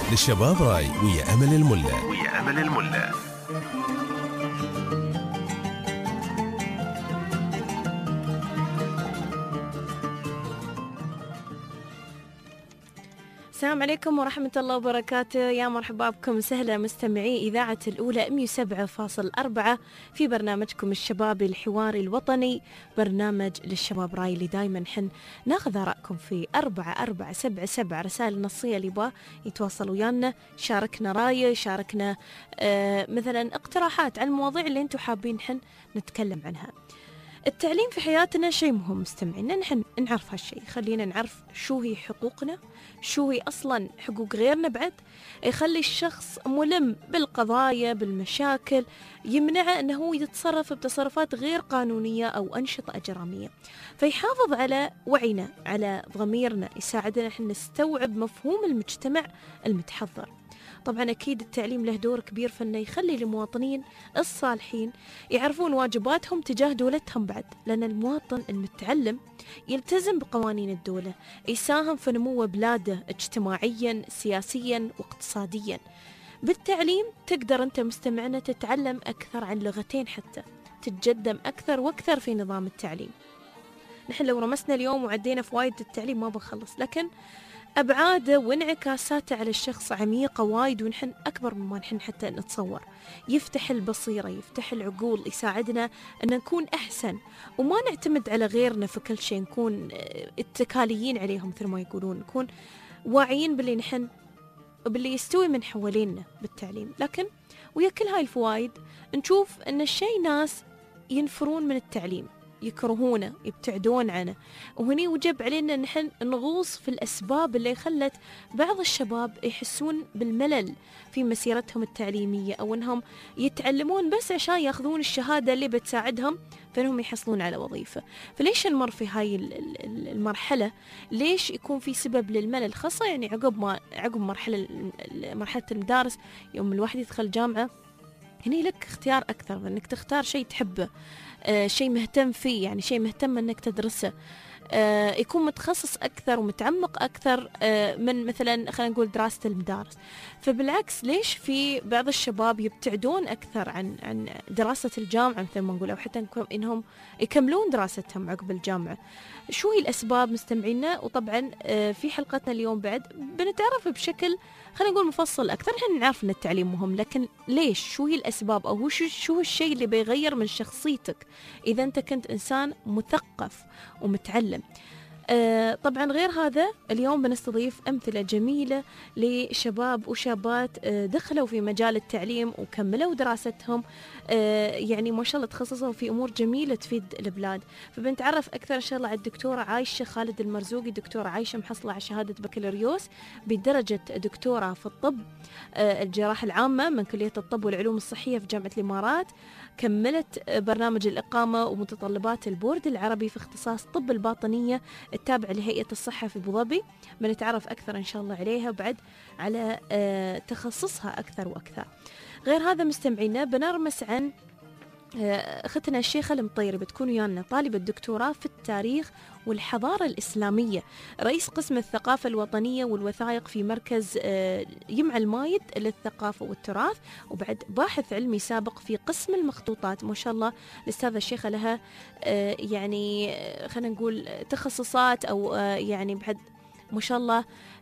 للشباب راي ويا أمل الملا. السلام عليكم ورحمة الله وبركاته. يا مرحبا بكم سهلا مستمعي إذاعة الأولى 107.4 في برنامجكم الشبابي الحواري الوطني، برنامج للشباب راي اللي دايما حن ناخذ آرائكم في 4477 رسائل نصية اللي با يتواصل ويانا، شاركنا راي، شاركنا مثلا اقتراحات عن المواضيع اللي انتم حابين حن نتكلم عنها. التعليم في حياتنا شيء مهم مستمعينا، نحن نعرف هالشيء، خلينا نعرف شو هي حقوقنا، شو هي أصلا حقوق غيرنا، بعد يخلي الشخص ملم بالقضايا بالمشاكل، يمنعه أنه يتصرف بتصرفات غير قانونية أو أنشطة إجرامية، فيحافظ على وعينا على ضميرنا، يساعدنا نحن نستوعب مفهوم المجتمع المتحضر. طبعا أكيد التعليم له دور كبير في أنه يخلي المواطنين الصالحين يعرفون واجباتهم تجاه دولتهم، بعد لأن المواطن المتعلم يلتزم بقوانين الدولة، يساهم في نمو بلاده اجتماعيا سياسيا واقتصاديا. بالتعليم تقدر أنت مستمعنا تتعلم أكثر عن لغتين، حتى تتقدم أكثر وأكثر في نظام التعليم. نحن لو رمسنا اليوم وعدينا فوائد التعليم ما بنخلص، لكن أبعاده وانعكاساته على الشخص عميقة وايد، ونحن أكبر مما نحن حتى نتصور. يفتح البصيرة، يفتح العقول، يساعدنا أن نكون أحسن وما نعتمد على غيرنا في كل شيء، نكون اتكاليين عليهم مثل ما يقولون، نكون واعيين باللي نحن باللي يستوي من حوالينا بالتعليم. لكن ويا كل هاي الفوائد نشوف أن الشيء ناس ينفرون من التعليم، يكرهونه، يبتعدون عنه، وهني وجب علينا نحن نغوص في الأسباب اللي خلت بعض الشباب يحسون بالملل في مسيرتهم التعليمية، أو أنهم يتعلمون بس عشان يأخذون الشهادة اللي بتساعدهم فإنهم يحصلون على وظيفة. فليش نمر في هاي المرحلة؟ ليش يكون في سبب للملل، خاصة يعني عقب مرحلة المدارس، يوم الواحد يدخل جامعة هني لك اختيار أكثر، أنك تختار شيء تحبه، شيء مهتم فيه، يعني شيء مهتم أنك تدرسه، يكون متخصص أكثر ومتعمق أكثر من مثلا خلينا نقول دراسة المدارس. فبالعكس ليش في بعض الشباب يبتعدون أكثر عن دراسة الجامعة مثل ما نقول، أو حتى إنهم يكملون دراستهم عقب الجامعة؟ شو هي الأسباب مستمعينا؟ وطبعا في حلقتنا اليوم بعد بنتعرف بشكل خلينا نقول مفصل أكثر. نحن نعرف أن التعليم مهم، لكن ليش؟ شو هي الأسباب، أو شو الشيء اللي بيغير من شخصيتك إذا أنت كنت إنسان مثقف ومتعلم؟ طبعا غير هذا اليوم بنستضيف أمثلة جميلة لشباب وشابات دخلوا في مجال التعليم وكملوا دراستهم، يعني ما شاء الله تخصصوا في أمور جميلة تفيد البلاد. فبنتعرف أكثر إن شاء الله على الدكتورة عايشة خالد المرزوقي. دكتورة عايشة محصلة على شهادة بكالوريوس بدرجة دكتورة في الطب الجراحة العامة من كلية الطب والعلوم الصحية في جامعة الإمارات. كملت برنامج الإقامة ومتطلبات البورد العربي في اختصاص طب الباطنية التابع لهيئة الصحة في أبو ظبي. بنتعرف أكثر إن شاء الله عليها وبعد على تخصصها أكثر وأكثر. غير هذا مستمعينا بنرمس عن أختنا الشيخة المطيري، بتكون ويانا طالبة دكتوراه في التاريخ والحضارة الإسلامية، رئيس قسم الثقافة الوطنية والوثائق في مركز يمع المايد للثقافة والتراث، وبعد باحث علمي سابق في قسم المخطوطات. ما شاء الله الأستاذة الشيخة لها يعني خلينا نقول تخصصات، أو يعني بعد ما شاء الله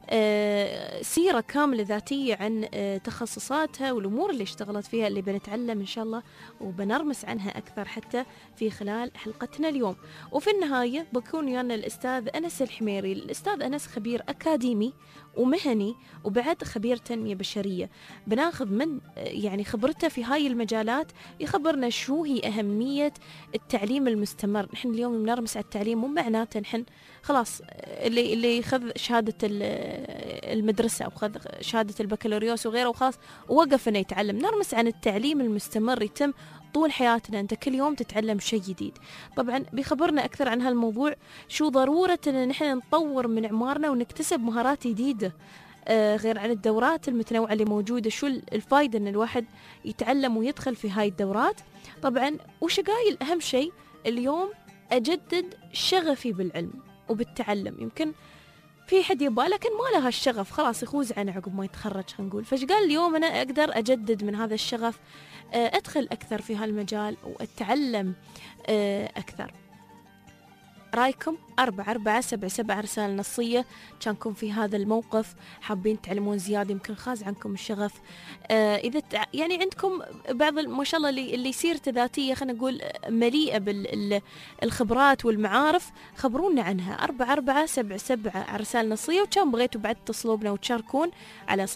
سيرة كاملة ذاتية عن تخصصاتها والأمور اللي اشتغلت فيها، اللي بنتعلم إن شاء الله وبنرمس عنها أكثر حتى في خلال حلقتنا اليوم. وفي النهاية بكون ويانا الأستاذ أنس الحميري. الأستاذ أنس خبير أكاديمي ومهني وبعد خبير تنمية بشرية، بناخذ من يعني خبرته في هاي المجالات يخبرنا شو هي أهمية التعليم المستمر. نحن اليوم بنرمس على التعليم، مو معناته نحن خلاص اللي يخذ شهادة المدرسة أو خذ شهادة البكالوريوس وغيره وخلاص ووقف إنه يتعلم. نرمس عن التعليم المستمر يتم طول حياتنا، أنت كل يوم تتعلم شيء جديد. طبعا بيخبرنا أكثر عن هالموضوع، شو ضرورة أن نحن نطور من إعمارنا ونكتسب مهارات جديدة، غير عن الدورات المتنوعة اللي موجودة، شو الفايدة أن الواحد يتعلم ويدخل في هاي الدورات. طبعا وش قايل أهم شيء اليوم، أجدد شغفي بالعلم وبالتعلم. يمكن في حد يبغى لكن ما لها الشغف، خلاص يخوز عنه عقب ما يتخرج خلينا نقول. فايش قال اليوم أنا أقدر أجدد من هذا الشغف، أدخل أكثر في هالمجال وأتعلم أكثر. رايكم 4477 رسالة نصية كانكم في هذا الموقف، حابين تعلمون زيادة، يمكن خاز عنكم الشغف. إذا يعني عندكم بعض ما شاء الله اللي سيرته ذاتية خلينا نقول مليئة بالخبرات والمعارف، خبرونا عنها. 4477 رسالة نصية، وكان بغيتوا بعد تصلوا بنا وتشاركون على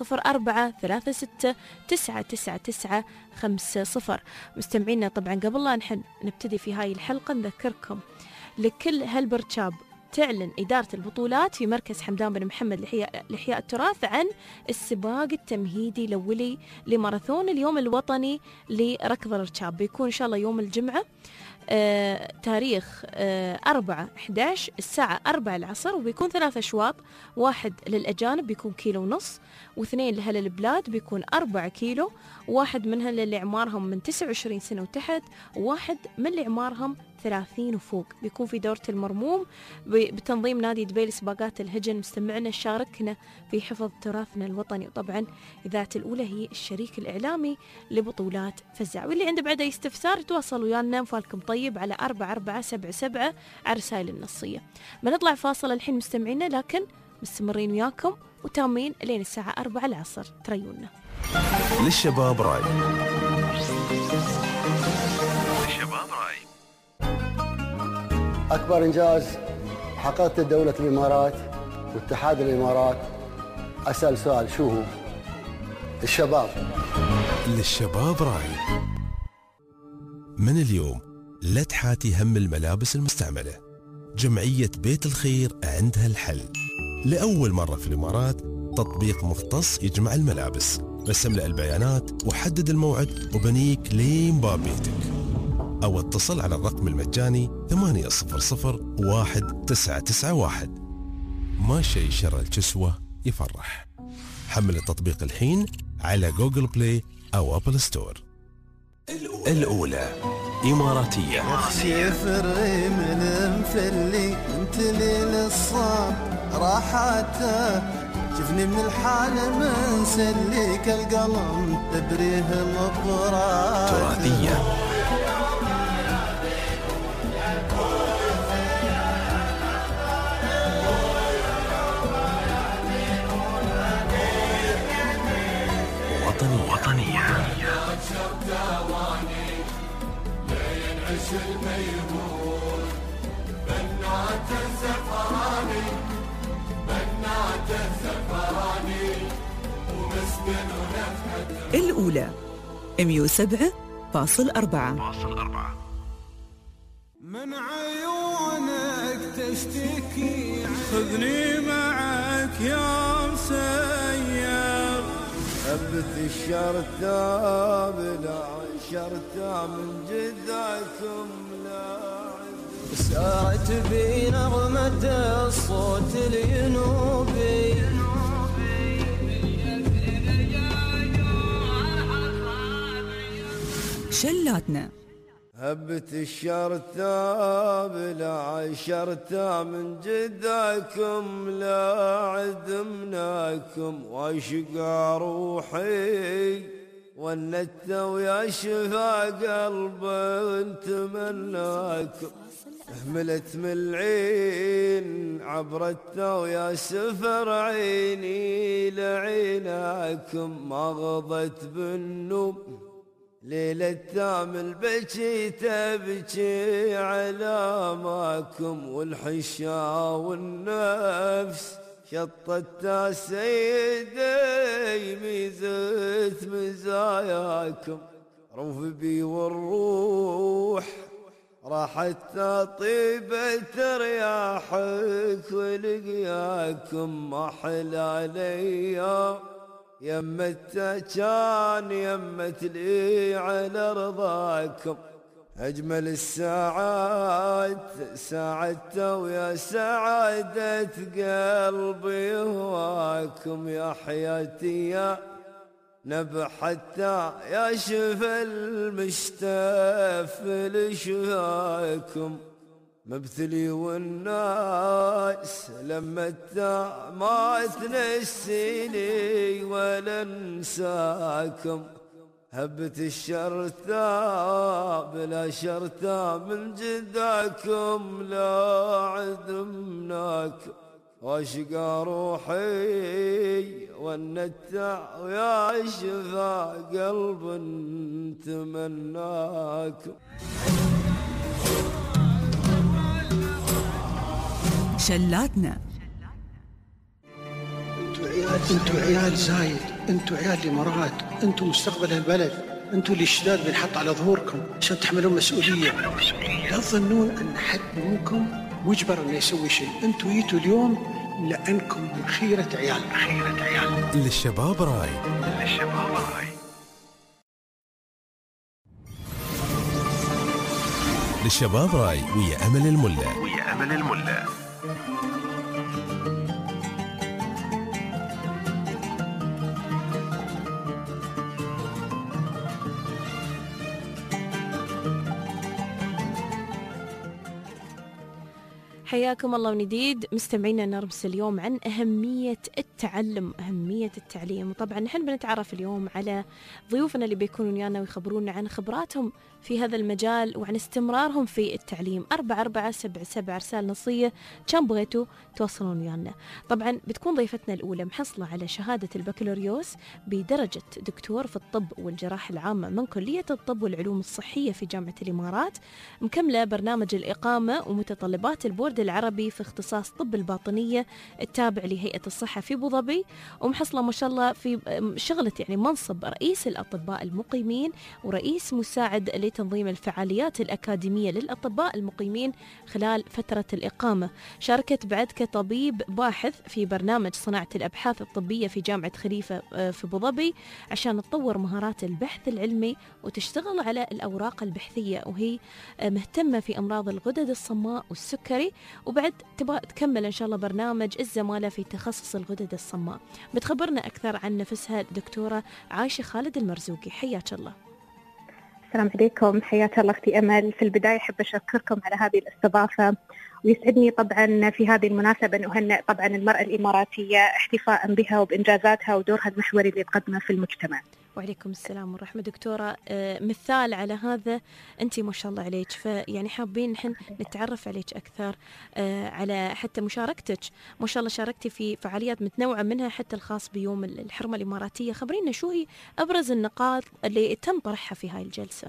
0436999950. مستمعينا طبعا قبل لا نحن نبتدي في هاي الحلقة نذكركم لكل هالبرشاب تعلن إدارة البطولات في مركز حمدان بن محمد لإحياء التراث عن السباق التمهيدي الأولي لماراثون اليوم الوطني لركض الركاب. بيكون إن شاء الله يوم الجمعة تاريخ 4/11 الساعة 4 العصر، وبيكون 3 أشواط، واحد للأجانب بيكون 1.5 كيلو، واثنين لأهل البلاد بيكون 4 كيلو، واحد منها للي عمارهم من 29 سنة وتحت، وواحد من اللي عمارهم 30 وفوق. بيكون في دورة المرموم بتنظيم نادي دبي لسباقات الهجن. مستمعنا شاركنا في حفظ تراثنا الوطني، وطبعا إذاعة الأولى هي الشريك الإعلامي لبطولات فزع. واللي عنده بعد أي استفسار يتواصل ويانا، مفالكم طيب على 4477 على رسائل النصية. بنطلع فاصل الحين مستمعينا، لكن مستمرين وياكم وتامين لين الساعة 4 العصر، تريونا. للشباب راي. أكبر إنجاز حققته دولة الإمارات واتحاد الإمارات، أسأل سؤال شو هو؟ الشباب. للشباب راي. من اليوم لا تحاتي هم الملابس المستعملة، جمعية بيت الخير عندها الحل. لأول مرة في الإمارات تطبيق مختص يجمع الملابس، بس املأ البيانات وحدد الموعد وبنيك لين باب بيتك، أو اتصل على الرقم المجاني 8001991. ما شيء شر الكسوة يفرح. حمل التطبيق الحين على جوجل بلاي أو أبل ستور. الأولى إماراتية. اخشي فري من مفلي انت لي للصاب راحته، شفني من الحال منسليك القلم تبريه مبرات. تراثية. وطنية. الأولى 107.4. من عيونك تشتكي، خذني معك يا مسير، ثبت الشرطة بلا شرطة من جدكم لاعب، سارت بي نغمة الصوت الينوبي، شلاتنا. هبت الشرطة بلا شرطة من جدكم لا عدمناكم، واشقى روحي ونت ويا شفا قلبي نتمناكم، اهملت من العين عبرت ويا سفر عيني لعيناكم، ما غضت بالنوم ليلة تامل بكي تبكي على ماكم، والحشا والنفس شطت سيدي ميزت مزاياكم، روف بي والروح راحت طيبة رياحك ولقياكم، ما حلى ليا يمت كان يمت لي على رضاكم، أجمل الساعات ساعدت ويا سعادة قلبي هواكم، يا حياتي يا نبح حتى يا شفا المشتاف لشفاكم، مبتلي والناس لما ما تنسيني ولا انساكم، هبت الشرتاب لا شرتاب من جداكم لا عدمناكم، واشقى روحي والنتع ويا شفا قلب تمناكم. شلاتنا. انتوا عيال زايد، انتوا عيال الامارات، انتوا مستقبل البلد، انتوا اللي الشداد بينحط على ظهوركم عشان تحملون مسؤوليه. لا تظنون ان حد منكم مجبر انه يسوي شيء، انتوا جيتوا اليوم لانكم من خيره عيال. للشباب راي. للشباب راي ويا أمل الملا. حياكم الله من جديد مستمعينا. نرمس اليوم عن أهمية التعلم، أهمية التعليم، وطبعا نحن بنتعرف اليوم على ضيوفنا اللي بيكونوا ويانا ويخبرونا عن خبراتهم في هذا المجال وعن استمرارهم في التعليم. 4477 رسالة نصية كان بغيتوا توصلون ويانا. طبعا بتكون ضيفتنا الأولى محصلة على شهادة البكالوريوس بدرجة دكتور في الطب والجراحة العامة من كلية الطب والعلوم الصحية في جامعة الإمارات، مكملة برنامج الإقامة ومتطلبات البورد العربي في اختصاص طب الباطنية التابع لهيئة الصحة في أبو ظبي، ومحصلة ما شاء الله في شغلة يعني منصب رئيس الأطباء المقيمين ورئيس مساعد لتنظيم الفعاليات الأكاديمية للأطباء المقيمين خلال فترة الإقامة. شاركت بعد كطبيب باحث في برنامج صناعة الأبحاث الطبية في جامعة خليفة في أبو ظبي عشان تطور مهارات البحث العلمي وتشتغل على الأوراق البحثية، وهي مهتمة في أمراض الغدد الصماء والسكري، وبعد تبغى تكمل إن شاء الله برنامج الزمالة في تخصص الغدد الصماء. بتخبرنا أكثر عن نفسها الدكتورة عايشة خالد المرزوقي. حياك الله. السلام عليكم، حياك الله اختي أمل. في البداية أحب أشكركم على هذه الاستضافة، ويسعدني طبعا في هذه المناسبة أن أهنئ طبعا المرأة الإماراتية احتفاء بها وبإنجازاتها ودورها المحوري اللي تقدمه في المجتمع. وعليكم السلام ورحمة. دكتورة مثال على هذا أنت ما شاء الله عليك، فيعني حابين نحن نتعرف عليك أكثر على حتى مشاركتك. ما شاء الله شاركتي في فعاليات متنوعة منها حتى الخاص بيوم الحرمة الإماراتية. خبرينا شو هي أبرز النقاط اللي تم طرحها في هاي الجلسة؟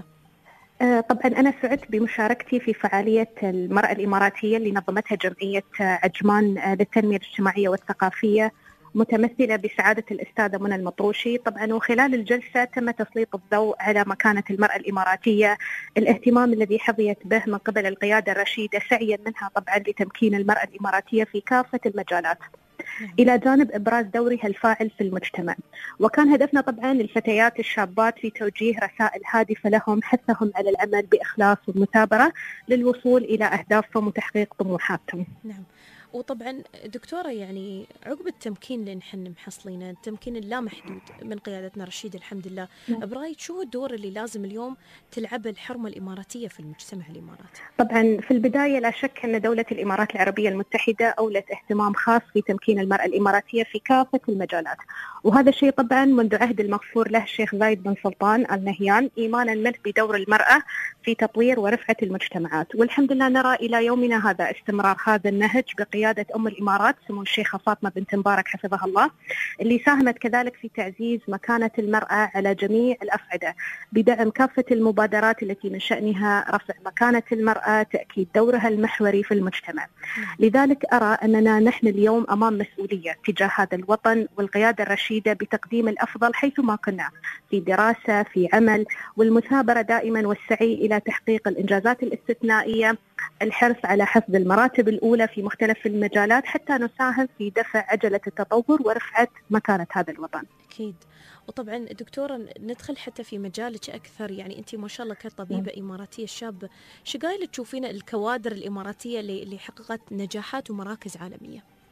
طبعا أنا سعدت بمشاركتي في فعالية المرأة الإماراتية اللي نظمتها جمعية عجمان للتنمية الاجتماعية والثقافية متمثلة بسعادة الأستاذة منى المطروشي. طبعا وخلال الجلسة تم تسليط الضوء على مكانة المرأة الإماراتية، الاهتمام الذي حظيت به من قبل القيادة الرشيدة سعيا منها طبعا لتمكين المرأة الإماراتية في كافة المجالات إلى جانب إبراز دورها الفاعل في المجتمع. وكان هدفنا طبعا الفتيات الشابات في توجيه رسائل هادفة لهم حثهم على العمل بإخلاص والمثابرة للوصول إلى أهدافهم وتحقيق طموحاتهم. نعم. وطبعا دكتورة يعني عقب التمكين اللي نحن محصلينه، التمكين اللامحدود من قيادتنا رشيد الحمد لله، برأيك شو هو الدور اللي لازم اليوم تلعبه الحرمة الإماراتية في المجتمع الإماراتي؟ طبعا في البداية لا شك أن دولة الإمارات العربية المتحدة أولت اهتمام خاص في تمكين المرأة الإماراتية في كافة المجالات، وهذا الشيء طبعا منذ عهد المغفور له الشيخ زايد بن سلطان آل نهيان، إيمانا منه بدور المرأة في تطوير ورفعة المجتمعات. والحمد لله نرى إلى يومنا هذا استمرار هذا النهج بقيادة أم الإمارات سمو الشيخة فاطمة بنت مبارك حفظها الله، اللي ساهمت كذلك في تعزيز مكانة المرأة على جميع الأصعدة بدعم كافة المبادرات التي من شأنها رفع مكانة المرأة، تأكيد دورها المحوري في المجتمع. لذلك أرى أننا نحن اليوم أمام مسؤولية تجاه هذا الوطن والقيادة الرشيدة بتقديم الأفضل حيثما كنا في دراسة في عمل، والمثابرة دائما والسعي إلى تحقيق الإنجازات الاستثنائية، الحرص على حفظ المراتب الأولى في مختلف المجالات حتى نساهم في دفع عجلة التطور ورفعة مكانة هذا الوطن. أكيد. وطبعا دكتورة ندخل حتى في مجالك أكثر، يعني أنت ما شاء الله كطبيبة إماراتية شابة، شو قايلة تشوفين الكوادر الإماراتية اللي حققت نجاحات ومراكز عالمية؟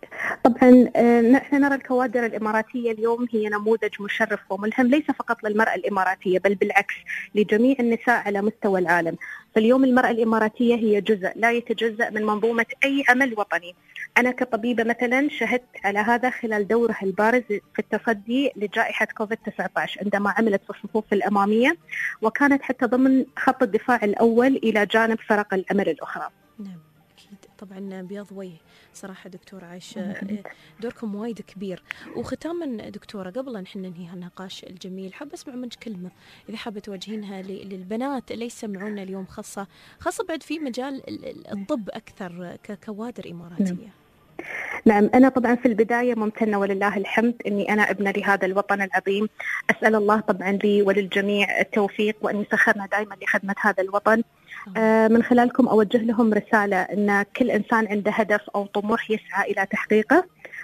طبعا نحن نرى الكوادر الإماراتية اليوم هي نموذج مشرف وملهم ليس فقط للمرأة الإماراتية بل بالعكس لجميع النساء على مستوى العالم. فاليوم المرأة الإماراتية هي جزء لا يتجزأ من منظومة أي عمل وطني. أنا كطبيبة مثلا شهدت على هذا خلال دورها البارز في التصدي لجائحة كوفيد-19 عندما عملت في الصفوف الأمامية، وكانت حتى ضمن خط الدفاع الأول إلى جانب فرق العمل الأخرى. نعم أكيد طبعا بياض وجه صراحة دكتورة عايشة، دوركم وايد كبير. وختاما دكتورة قبل أن احنا ننهي هالنقاش الجميل حاب أسمع منك كلمة إذا حابة توجهينها للبنات اللي يسمعونا اليوم، خاصة بعد في مجال الطب أكثر ككوادر إماراتية. نعم، أنا طبعا في البداية ممتنة ولله الحمد أني أنا ابنة لهذا الوطن العظيم. أسأل الله طبعا لي وللجميع التوفيق وأن يسخرنا دائما لخدمة هذا الوطن. من خلالكم أوجه لهم رسالة أن كل إنسان عنده هدف أو طموح يسعى إلى تحقيقه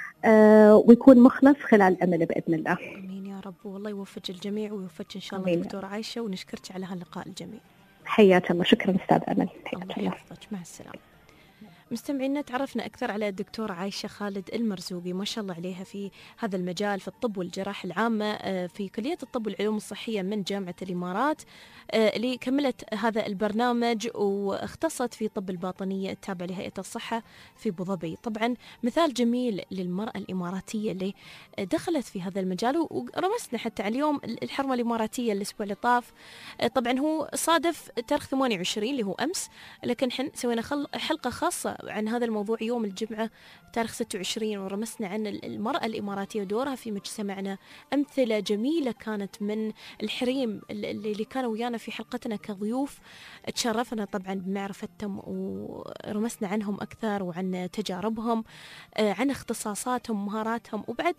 ويكون مخلص خلال عمله بإذن الله. آمين يا رب، والله يوفق الجميع ويوفق إن شاء الله دكتورة عايشة، ونشكرك على هاللقاء الجميل. حياك الله، شكرا أستاذ أمل. الله يحفظك، مع السلامة. مستمعينا تعرفنا أكثر على الدكتورة عايشة خالد المرزوقي، ما شاء الله عليها في هذا المجال في الطب والجراحة العامة في كلية الطب والعلوم الصحية من جامعة الإمارات، اللي كملت هذا البرنامج واختصت في طب الباطنية التابع لهيئة الصحة في أبو ظبي. طبعا مثال جميل للمرأة الإماراتية اللي دخلت في هذا المجال، ورمسنا حتى على اليوم الحرمة الإماراتية الأسبوع اللي طاف. طبعا هو صادف تاريخ 28 اللي هو أمس، لكن حن سوينا حلقة خاصة عن هذا الموضوع يوم الجمعة تاريخ 26، ورمسنا عن المرأة الإماراتية ودورها في مجتمعنا. أمثلة جميلة كانت من الحريم اللي كانوا ويانا في حلقتنا كضيوف، تشرفنا طبعا بمعرفتهم ورمسنا عنهم أكثر وعن تجاربهم، عن اختصاصاتهم ومهاراتهم، وبعد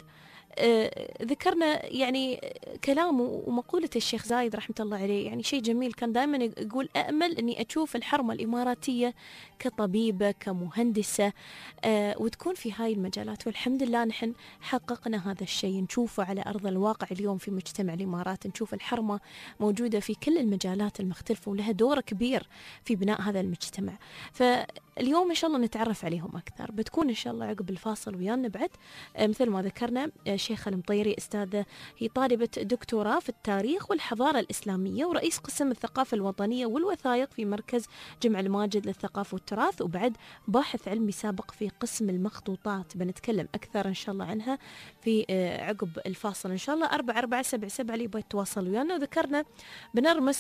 ذكرنا يعني كلام ومقولة الشيخ زايد رحمة الله عليه، يعني شيء جميل كان دائما يقول أأمل أني أشوف الحرمة الإماراتية كطبيبة كمهندسة وتكون في هاي المجالات، والحمد لله نحن حققنا هذا الشيء، نشوفه على أرض الواقع اليوم في مجتمع الإمارات. نشوف الحرمة موجودة في كل المجالات المختلفة ولها دور كبير في بناء هذا المجتمع. فاليوم إن شاء الله نتعرف عليهم أكثر. بتكون إن شاء الله عقب الفاصل ويانا بعد مثل ما ذكرنا شيخة المطيري، أستاذة هي طالبة دكتوراه في التاريخ والحضارة الإسلامية ورئيس قسم الثقافة الوطنية والوثائق في مركز جمع الماجد للثقافة والتراث، وبعد باحث علمي سابق في قسم المخطوطات. بنتكلم أكثر إن شاء الله عنها في عقب الفاصل إن شاء الله. 4477 اللي يبغى يتواصل ويانا. وذكرنا بنرمس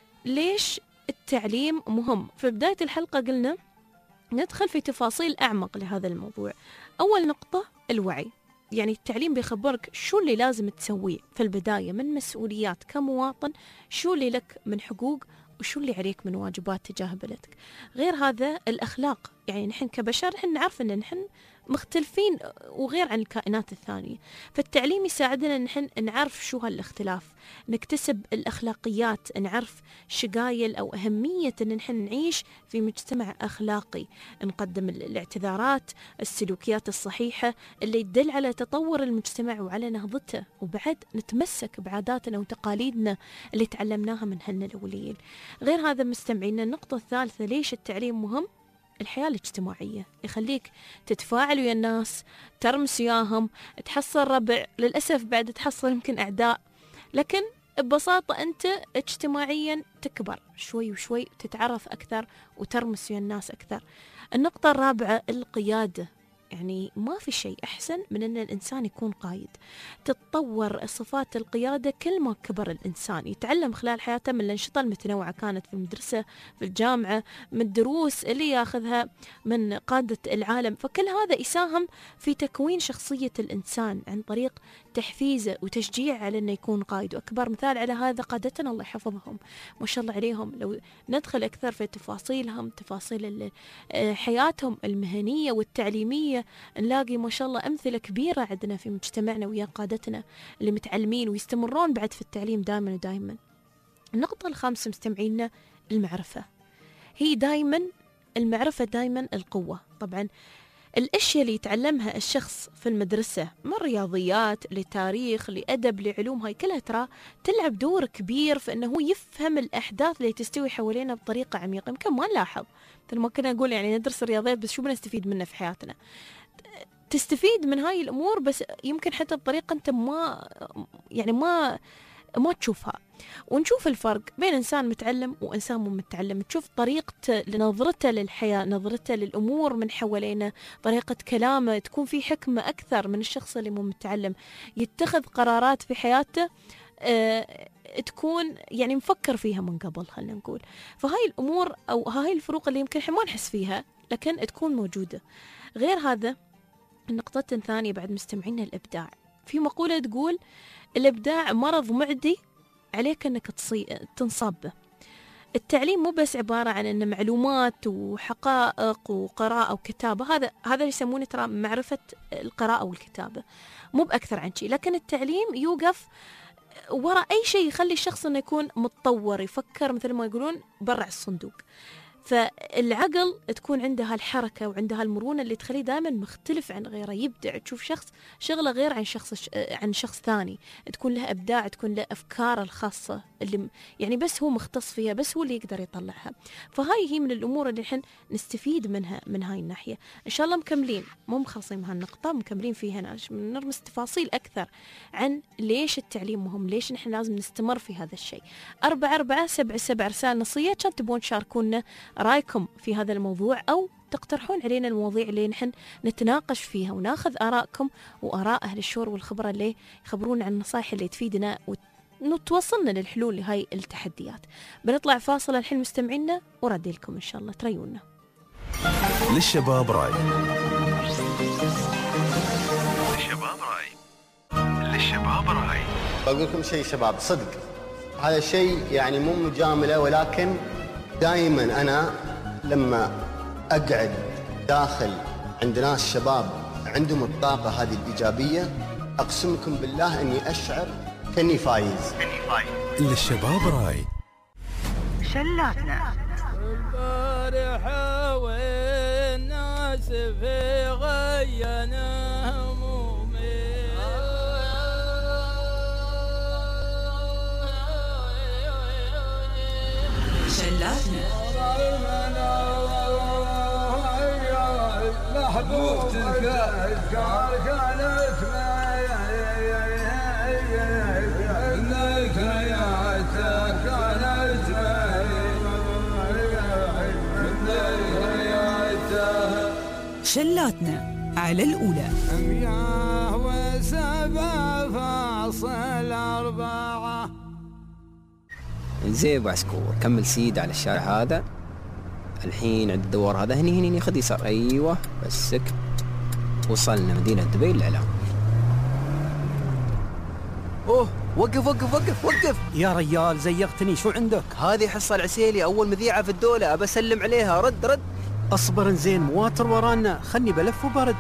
ليش التعليم مهم. في بداية الحلقة قلنا ندخل في تفاصيل أعمق لهذا الموضوع. أول نقطة الوعي، يعني التعليم بيخبرك شو اللي لازم تسويه في البداية من مسؤوليات كمواطن، شو اللي لك من حقوق وشو اللي عليك من واجبات تجاه بلدك. غير هذا الأخلاق، يعني نحن كبشر نحن نعرف أن نحن مختلفين وغير عن الكائنات الثانية، فالتعليم يساعدنا نحن نعرف شو هالاختلاف، نكتسب الأخلاقيات، نعرف شقايل أو أهمية أن نحن نعيش في مجتمع أخلاقي، نقدم الاعتذارات، السلوكيات الصحيحة اللي تدل على تطور المجتمع وعلى نهضته، وبعد نتمسك بعاداتنا وتقاليدنا اللي تعلمناها من هن الأولين. غير هذا مستمعينا النقطة الثالثة ليش التعليم مهم، الحياة الاجتماعية، يخليك تتفاعل ويا الناس، ترمس وياهم، تحصل ربع، للأسف بعد تحصل يمكن أعداء، لكن ببساطة أنت اجتماعيا تكبر شوي وشوي، تتعرف أكثر وترمس ويا الناس أكثر. النقطة الرابعة القيادة، يعني ما في شيء أحسن من أن الإنسان يكون قائد. تتطور صفات القيادة كل ما كبر الإنسان، يتعلم خلال حياته من الأنشطة المتنوعة، كانت في المدرسة، في الجامعة، من الدروس اللي ياخذها من قادة العالم، فكل هذا يساهم في تكوين شخصية الإنسان عن طريق تحفيزه وتشجيع على أنه يكون قائد. وأكبر مثال على هذا قادتنا الله يحفظهم ما شاء الله عليهم، لو ندخل أكثر في تفاصيلهم، تفاصيل حياتهم المهنية والتعليمية، نلاقي ما شاء الله أمثلة كبيرة عندنا في مجتمعنا ويا قادتنا اللي متعلمين ويستمرون بعد في التعليم دائما ودائما. النقطة الخامسة مستمعينا المعرفة، هي دائما المعرفة دائما القوة. طبعا الأشياء اللي يتعلمها الشخص في المدرسة من رياضيات لتاريخ لأدب لعلوم، هاي كلها ترى تلعب دور كبير في أنه هو يفهم الأحداث اللي تستوي حوالينا بطريقة عميقة. يمكن ما نلاحظ مثل ما كنا نقول يعني ندرس الرياضيات بس شو بنستفيد منه في حياتنا. تستفيد من هاي الأمور، بس يمكن حتى بطريقة أنت ما تشوفها. ونشوف الفرق بين إنسان متعلم وإنسان مو متعلم. تشوف طريقة نظرته للحياة، نظرته للأمور من حوالينا، طريقة كلامه تكون في حكمة أكثر من الشخص اللي مو متعلم. يتخذ قرارات في حياته تكون يعني مفكر فيها من قبل، خلينا نقول. فهاي الأمور أو هاي الفروق اللي يمكن ما نحس فيها لكن تكون موجودة. غير هذا، النقطة الثانية بعد مستمعين الإبداع. في مقولة تقول الإبداع مرض معدي عليك أنك تنصاب به. التعليم مو بس عبارة عن أن معلومات وحقائق وقراءة وكتابة، هذا يسمونه ترى معرفة القراءة والكتابة، مو بأكثر عن شيء. لكن التعليم يوقف وراء أي شيء يخلي الشخص أنه يكون متطور، يفكر مثل ما يقولون برع الصندوق. فالعقل تكون عندها الحركة وعندها المرونة اللي تخليه دائما مختلف عن غيره، يبدع. تشوف شخص شغله غير عن شخص ثاني، تكون له إبداع، تكون له أفكار الخاصة اللي يعني بس هو مختص فيها، بس هو اللي يقدر يطلعها. فهاي هي من الأمور اللي نحن نستفيد منها من هاي الناحية. إن شاء الله مكملين، مو مخلصين هالنقطة، مكملين فيها نرمس تفاصيل أكثر عن ليش التعليم مهم، ليش نحن لازم نستمر في هذا الشيء. 4477 رسالة نصية كان تبون تشاركونا رأيكم في هذا الموضوع، أو تقترحون علينا المواضيع اللي نحن نتناقش فيها وناخذ آراءكم وآراء أهل الشور والخبرة اللي يخبرونا عن النصائح اللي تفيدنا وتوصلنا للحلول لهاي التحديات. بنطلع فاصل الحين مستمعينا وردي لكم إن شاء الله، تريونا. للشباب راي، للشباب راي. بقول لكم شيء شباب، صدق هذا الشيء يعني مو مجاملة، ولكن دائما أنا لما أقعد داخل عند ناس شباب عندهم الطاقة هذه الإيجابية، أقسمكم بالله أني أشعر كأني فايز. للشباب راي. شلاتنا البارحة والناس في غينا همومي، شلاتنا محبوبتك كانت شلاتنا على الأولى. 107.4. زين ابو عسكور، كمل سيد على الشارع هذا الحين عند الدوار هذا، هني خذ يسار. ايوه بسك، وصلنا مدينة دبي للإعلام. اوه وقف يا ريال زيغتني، شو عندك؟ هذه حصة العسيلي، أول مذيعة في الدولة، أبى أسلم عليها. رد أصبر زين، مواتر ورانا، خلني بلف وبرد.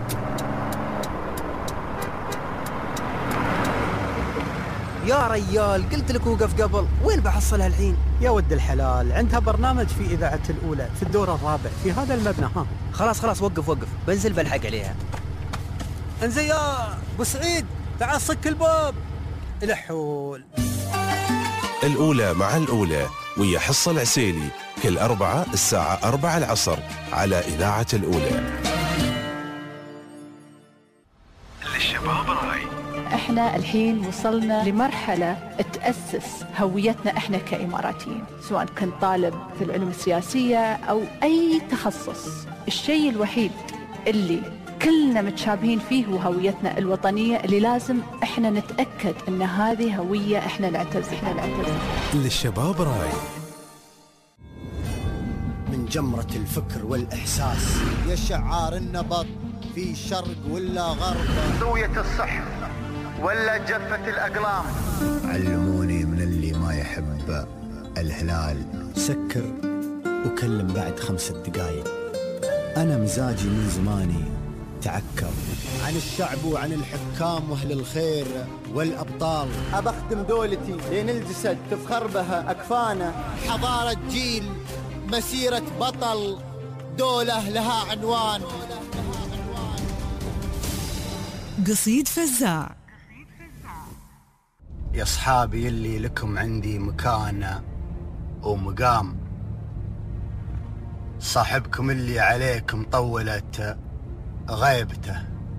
يا ريال قلت لك وقف قبل، وين بحصلها الحين؟ يا ود الحلال، عندها برنامج في إذاعة الأولى في الدور الرابع في هذا المبنى. ها خلاص وقف، بنزل بلحق عليها. انزين يا أبو سعيد، تعال صك الباب. الحول الأولى مع الأولى ويا حصة العسيلي كل أربعة الساعة 4 العصر على إذاعة الأولى. للشباب راي. احنا الحين وصلنا لمرحلة تأسس هويتنا احنا كإماراتيين، سواء كنت طالب في العلوم السياسية أو أي تخصص. الشيء الوحيد اللي كلنا متشابهين فيه هو هويتنا الوطنية، اللي لازم احنا نتأكد ان هذه هوية احنا نعتز بها. للشباب راي. من جمرة الفكر والإحساس يا شعار النبض، في شرق ولا غرب، زوية الصحف ولا جفة الأقلام. علموني من اللي ما يحب الهلال، سكر وكلم بعد 5 دقايق. أنا مزاجي من زماني تعكر عن الشعب وعن الحكام وأهل الخير والأبطال. أبخدم دولتي لين الجسد تفخر بها أكفانا. حضارة جيل، مسيرة بطل، دولة لها عنوان. قصيد فزاع. يا أصحابي اللي لكم عندي مكانة ومقام، صاحبكم اللي عليكم طولت غيبته،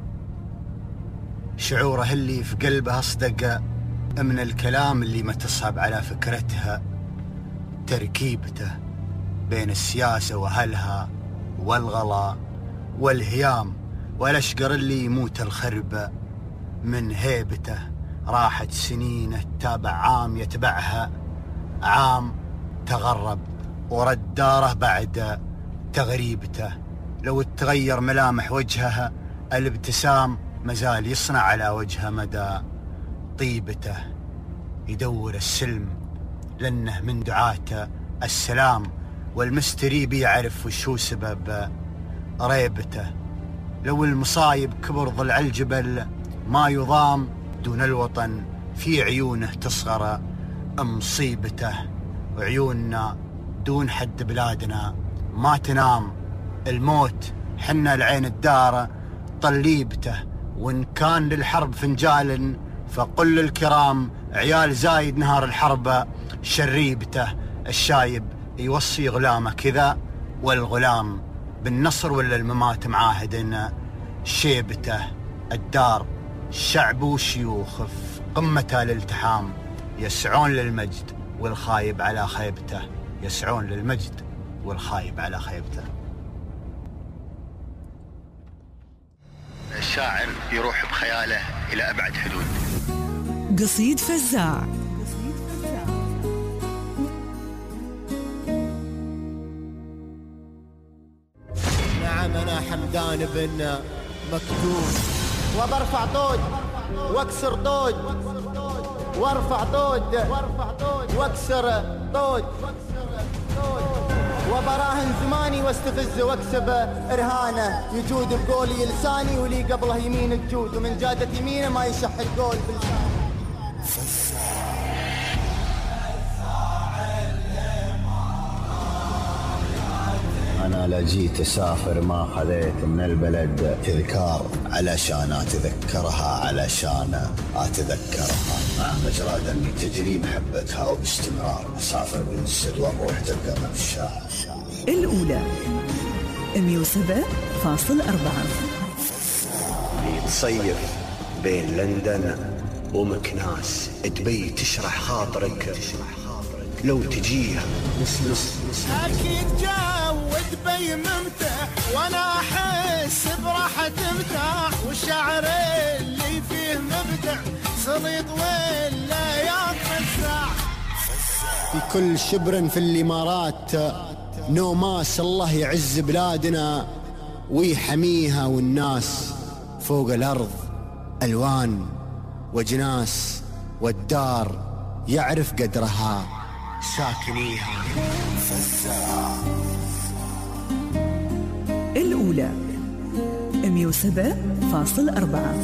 شعوره اللي في قلبه أصدق من الكلام اللي ما تصعب على فكرتها. تركيبته بين السياسة وأهلها والغلا والهيام والأشقر اللي يموت الخرب. من هيبته راحت سنينه تابع عام يتبعها، عام تغرب ورد داره بعد تغريبته. لو تغير ملامح وجهها الابتسام مازال يصنع على وجهه مدى طيبته. يدور السلم لأنه من دعاته السلام، والمستري بيعرف وشو سبب ريبته. لو المصايب كبر ضلع الجبل ما يضام، دون الوطن في عيونه تصغر مصيبته. وعيوننا دون حد بلادنا ما تنام، الموت حنا العين الدارة طليبته. وإن كان للحرب فنجال فقل للكرام عيال زايد نهار الحرب شريبته. الشايب يوصي غلامه كذا، والغلام بالنصر ولا الممات معاهد شيبته. الدار شعب وشيوخ في قمة الالتحام، يسعون للمجد والخايب على خيبته. يسعون للمجد والخايب على خيبته. الشاعر يروح بخياله إلى أبعد حدود. قصيد فزاع. نعم أنا حمدان بن مكتوم، وبرفع طود واكسر طود، وارفع طود واكسر طود، وبراهن زماني واستفز واكسب ارهانه. يجود بقولي لساني ولي قبله يمين الجود، ومن جادة يمينه ما يشح القول بلسانه. أنا لا جيت أسافر ما خذيت من البلد تذكار، علشان أتذكرها علشان أتذكرها. مع مجرى دمي تجري محبتها، وباستمرار أسافر بالسد وأروح تلقى من الشاعر. الأولى 107.4. تصيف بين لندن ومكناس، تبي تشرح خاطرك لو تجيها نص. أكيد جو دبي ممتع، وأنا أحس براحة مرتاح، والشعر اللي فيه مبدع سليط ولا يتفزع. في كل شبر في الإمارات نوماس، الله يعز بلادنا ويحميها، والناس فوق الأرض ألوان وجناس، والدار يعرف قدرها ساكنيها. الأولى 107.4.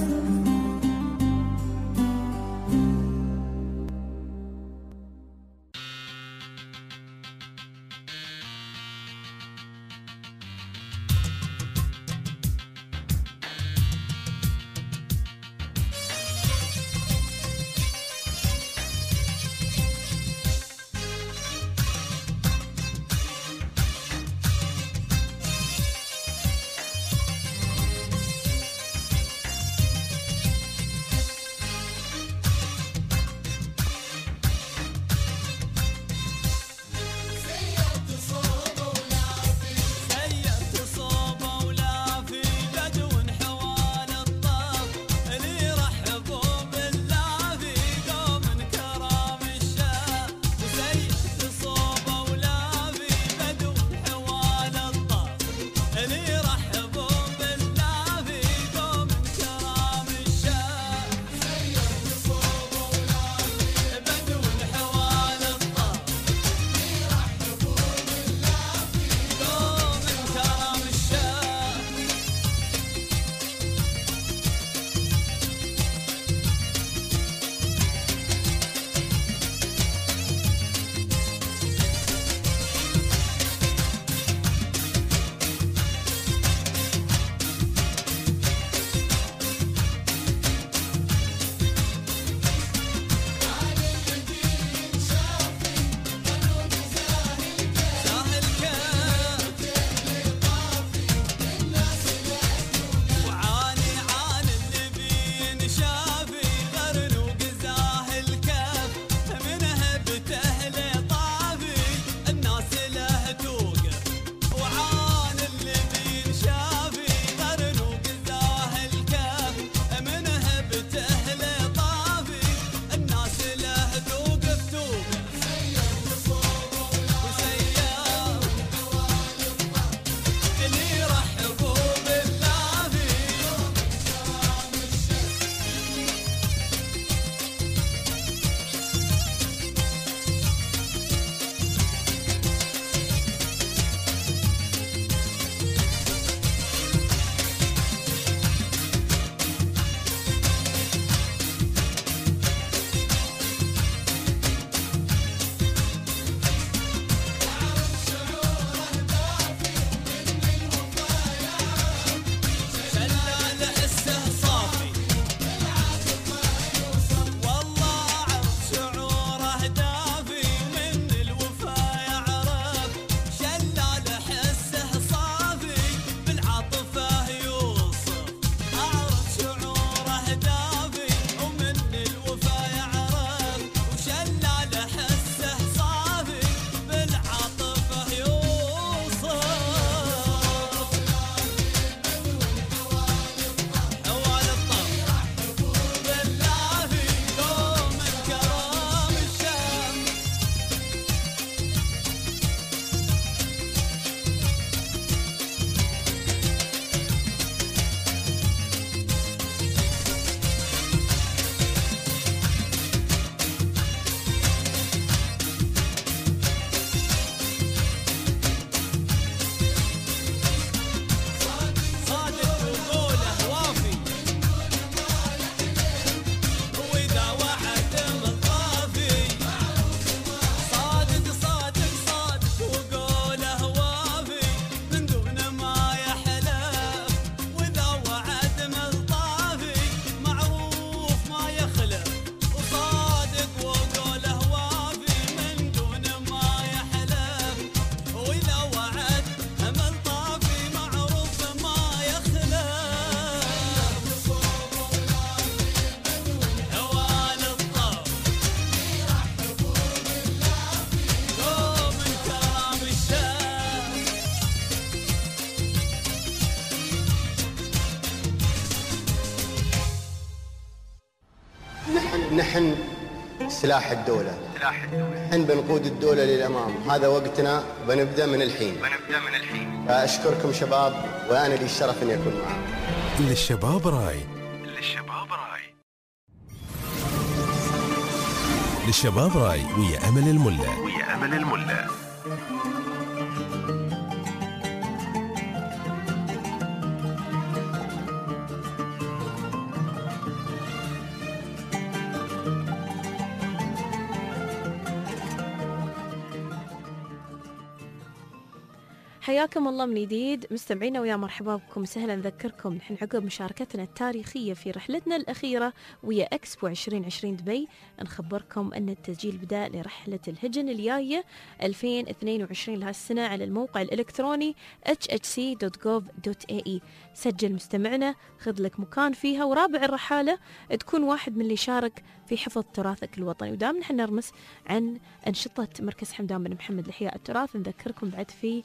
نحن سلاح الدولة، نحن بنقود الدولة للأمام. هذا وقتنا، بنبدأ من الحين. فأشكركم شباب، وأنا لي الشرف أن أكون معكم. للشباب راي، للشباب راي ويا أمل الملا. حياكم الله من جديد مستمعينا، ويا مرحبا بكم. سهلا نذكركم نحن عقب مشاركتنا التاريخية في رحلتنا الأخيرة ويا إكسبو 2020 دبي، نخبركم أن التسجيل بدأ لرحلة الهجن الجاية 2022 لهالسنة على الموقع الإلكتروني hhc.gov.ae. سجل مستمعنا، خذ لك مكان فيها، ورابع الرحالة تكون واحد من اللي شارك في حفظ تراثك الوطني. ودام نحن نرمس عن أنشطة مركز حمدان بن محمد لإحياء التراث، نذكركم بعد في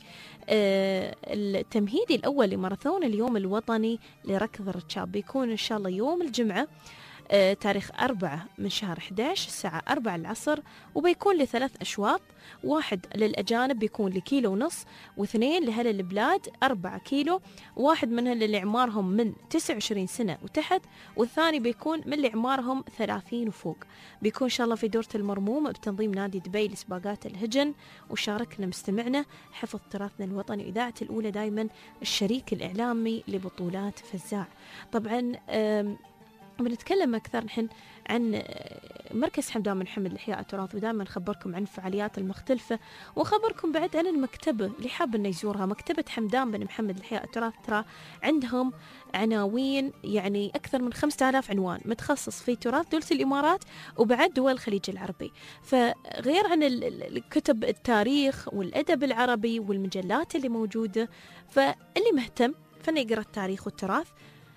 التمهيدي الأول لماراثون اليوم الوطني لركض الركاب، بيكون إن شاء الله يوم الجمعة تاريخ 4 من شهر 11 الساعة 4 العصر، وبيكون ل3 أشواط، واحد للأجانب بيكون لكيلو ونص، واثنين لهل البلاد 4 كيلو، واحد منها اللي عمارهم من 29 سنة وتحت، والثاني بيكون من اللي عمارهم 30 وفوق. بيكون إن شاء الله في دورة المرموم بتنظيم نادي دبي لسباقات الهجن. وشاركنا مستمعنا حفظ تراثنا الوطني، إذاعة الأولى دايما الشريك الإعلامي لبطولات فزاع. طبعا بنتكلم أكثر نحن عن مركز حمدان بن محمد لإحياء التراث، ودائما نخبركم عن الفعاليات المختلفة، وخبركم بعد عن المكتبة اللي حاب إنه يزورها. مكتبة حمدان بن محمد لإحياء التراث ترى عندهم عناوين، يعني أكثر من 5000 عنوان متخصص في تراث دولة الإمارات وبعد دول الخليج العربي. فغير عن الكتب التاريخ والأدب العربي والمجلات اللي موجودة، فاللي مهتم فإنه يقرأ التاريخ والتراث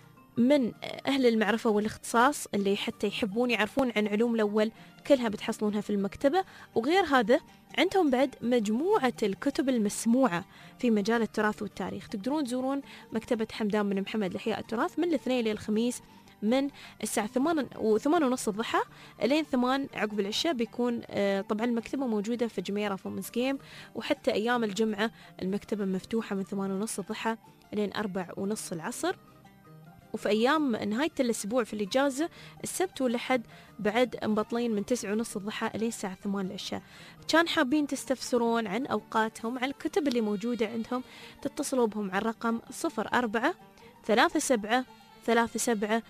من أهل المعرفة والاختصاص اللي حتى يحبون يعرفون عن علوم الأول، كلها بتحصلونها في المكتبة. وغير هذا عندهم بعد مجموعة الكتب المسموعة في مجال التراث والتاريخ. تقدرون تزورون مكتبة حمدان بن محمد لإحياء التراث من الاثنين للخميس من الساعة 8:30 الضحى لين 8 عقب العشاء. بيكون طبعا المكتبة موجودة في جميرة فومنز جيم، وحتى أيام الجمعة المكتبة مفتوحة من 8:30 الضحى لين 4:30 العصر. وفي أيام نهاية الأسبوع في الإجازة السبت والأحد بعد مبطلين من 9:30 الضحى إلى الساعة 8 العشاء. كان حابين تستفسرون عن أوقاتهم، عن الكتب اللي موجودة عندهم، تتصلوا بهم على الرقم 04 37 37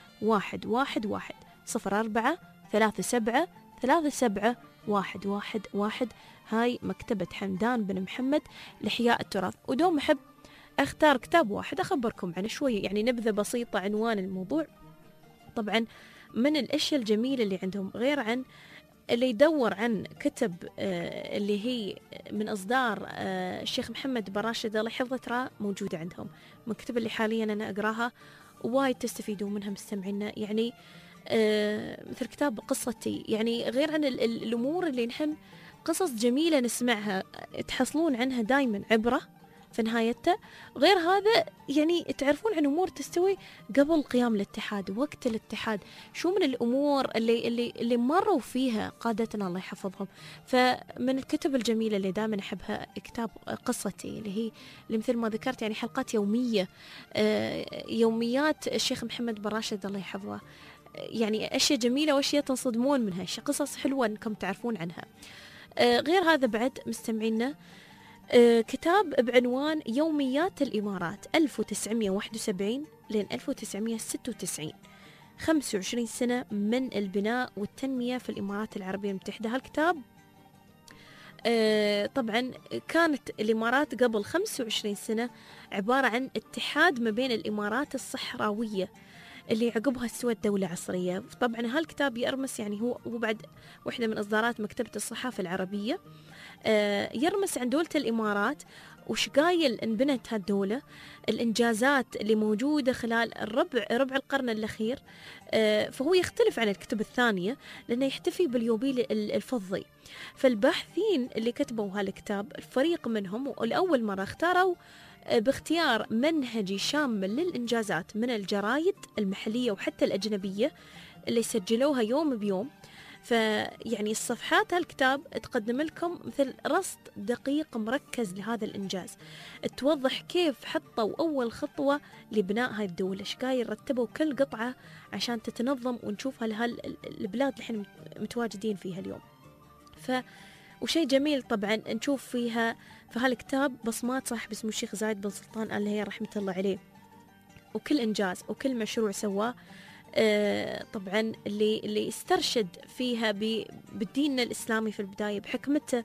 111 04 37 37 111. هاي مكتبة حمدان بن محمد لإحياء التراث. ودوم أحب أختار كتاب واحد أخبركم عنه شوية، يعني نبذة بسيطة عنوان الموضوع. طبعا من الأشياء الجميلة اللي عندهم، غير عن اللي يدور عن كتب اللي هي من إصدار الشيخ محمد بن راشد الله يحفظه، ترى موجودة عندهم. مكتبة اللي حاليا أنا أقراها وايد تستفيدون منها مستمعينا، يعني مثل كتاب قصتي، يعني غير عن الأمور اللي نحن قصص جميلة نسمعها تحصلون عنها دايما عبرة في نهايته. غير هذا يعني تعرفون عن أمور تستوي قبل قيام الاتحاد، وقت الاتحاد، شو من الأمور اللي مروا فيها قادتنا الله يحفظهم. فمن الكتب الجميلة اللي دائما أحبها كتاب قصتي، اللي مثل ما ذكرت يعني حلقات يومية، يوميات الشيخ محمد بن راشد الله يحفظه، يعني أشياء جميلة وأشياء تنصدمون منها، قصص حلوة أنكم تعرفون عنها. غير هذا بعد مستمعينا كتاب بعنوان يوميات الإمارات 1971 لين 1996، 25 سنة من البناء والتنمية في الإمارات العربية المتحدة. هالكتاب طبعا كانت الإمارات قبل 25 سنة عبارة عن اتحاد ما بين الإمارات الصحراوية اللي عقبها استوت دولة عصرية. طبعا هالكتاب يرمس، يعني هو بعد واحدة من إصدارات مكتبة الصحافة العربية، يرمس عن دولة الإمارات وش قايل انبنت هالدولة، الإنجازات اللي موجودة خلال ربع القرن الأخير. فهو يختلف عن الكتب الثانية لأنه يحتفي باليوبيل الفضي. فالباحثين اللي كتبوا هالكتاب الفريق منهم ولأول مرة اختاروا باختيار منهجي شامل للإنجازات من الجرايد المحلية وحتى الأجنبية اللي سجلوها يوم بيوم. فيعني الصفحات هالكتاب تقدم لكم مثل رصد دقيق مركز لهذا الإنجاز، توضح كيف حطوا أول خطوة لبناء هاي الدولة، شقايل رتبوا كل قطعة عشان تتنظم ونشوفها لهالبلاد اللي احنا متواجدين فيها اليوم. وشيء جميل طبعا نشوف فيها في هالكتاب بصمات صاحب اسمه الشيخ زايد بن سلطان آل نهيان رحمة الله عليه، وكل إنجاز وكل مشروع سواه طبعا اللي استرشد فيها بالدين الإسلامي في البداية بحكمته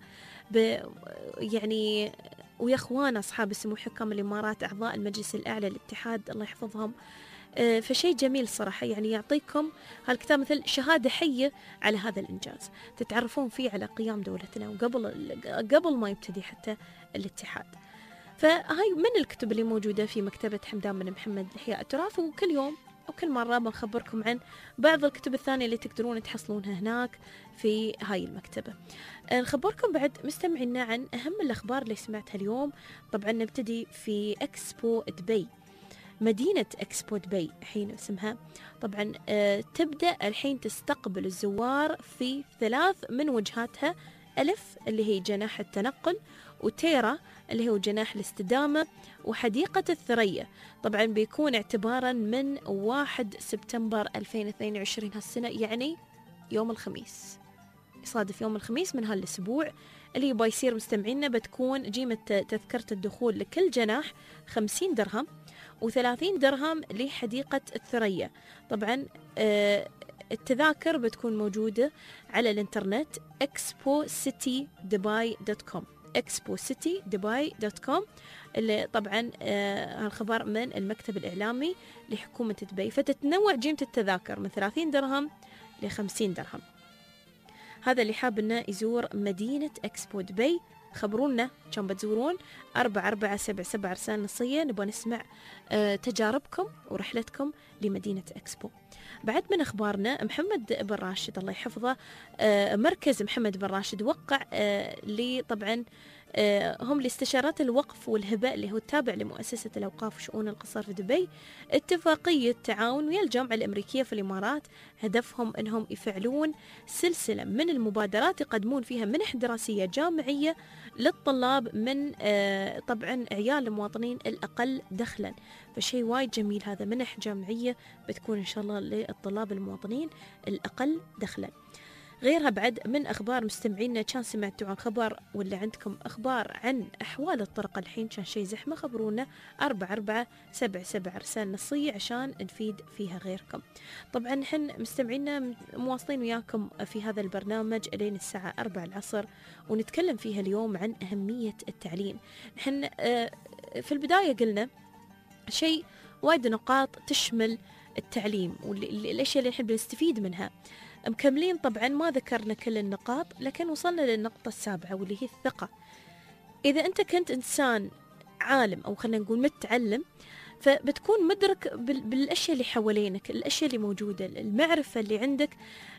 يعني ويا اخوان اصحاب السمو حكام الامارات اعضاء المجلس الاعلى للاتحاد الله يحفظهم. فشيء جميل صراحة، يعني يعطيكم هالكتاب مثل شهادة حية على هذا الإنجاز تتعرفون فيه على قيام دولتنا وقبل ما يبتدي حتى الاتحاد. فهاي من الكتب اللي موجودة في مكتبة حمدان بن محمد لإحياء التراث، وكل يوم وكل مرة بنخبركم عن بعض الكتب الثانية اللي تقدرون تحصلونها هناك في هاي المكتبة. نخبركم بعد مستمعينا عن أهم الأخبار اللي سمعتها اليوم. طبعا نبتدي في إكسبو دبي، مدينة إكسبو دبي الحين اسمها. طبعا تبدأ الحين تستقبل الزوار في 3 من وجهاتها، ألف اللي هي جناح التنقل، وتيرا اللي هو جناح الاستدامة، وحديقة الثريا. طبعا بيكون اعتبارا من 1 سبتمبر 2022 هالسنة، يعني يوم الخميس، يصادف يوم الخميس من هالأسبوع اللي يبغى يصير مستمعينا. بتكون قيمة تذكرة الدخول لكل جناح 50 درهم و30 درهم لحديقة الثريا. طبعا التذاكر بتكون موجودة على الانترنت expositydubai.com expositydubai.com اللي طبعا هالخبر من المكتب الإعلامي لحكومة دبي. فتتنوع قيمة التذاكر من 30 درهم ل 50 درهم. هذا اللي حاب انه يزور مدينة إكسبو دبي خبرونا كم بتزورون. 4477 رسالة نصية، نبغى نسمع تجاربكم ورحلتكم لمدينة إكسبو. بعد من أخبارنا محمد بن راشد الله يحفظه، مركز محمد بن راشد وقع طبعا هم لاستشارات الوقف والهباء اللي هو التابع لمؤسسة الأوقاف وشؤون القصر في دبي اتفاقية تعاون ويا الجامعة الأمريكية في الإمارات. هدفهم أنهم يفعلون سلسلة من المبادرات يقدمون فيها منح دراسية جامعية للطلاب من طبعا عيال المواطنين الأقل دخلا. فشيء وايد جميل هذا، منح جامعية بتكون إن شاء الله للطلاب المواطنين الأقل دخلا. غيرها بعد من أخبار مستمعينا، كان سمعتوا عن خبر ولا عندكم أخبار عن أحوال الطرق الحين كان شيء زحمة، خبرونا 4477 رسالة نصية عشان نفيد فيها غيركم. طبعا نحن مستمعينا مواصلين وياكم في هذا البرنامج لين الساعة 4 العصر، ونتكلم فيها اليوم عن أهمية التعليم. نحن في البداية قلنا شيء وايد نقاط تشمل التعليم والأشياء اللي نحن بنستفيد منها. مكملين طبعا ما ذكرنا كل النقاط، لكن وصلنا للنقطة 7 واللي هي الثقة. إذا أنت كنت إنسان عالم أو خلينا نقول متعلم، فبتكون مدرك بالأشياء اللي حوالينك، الأشياء اللي موجودة، المعرفة اللي عندك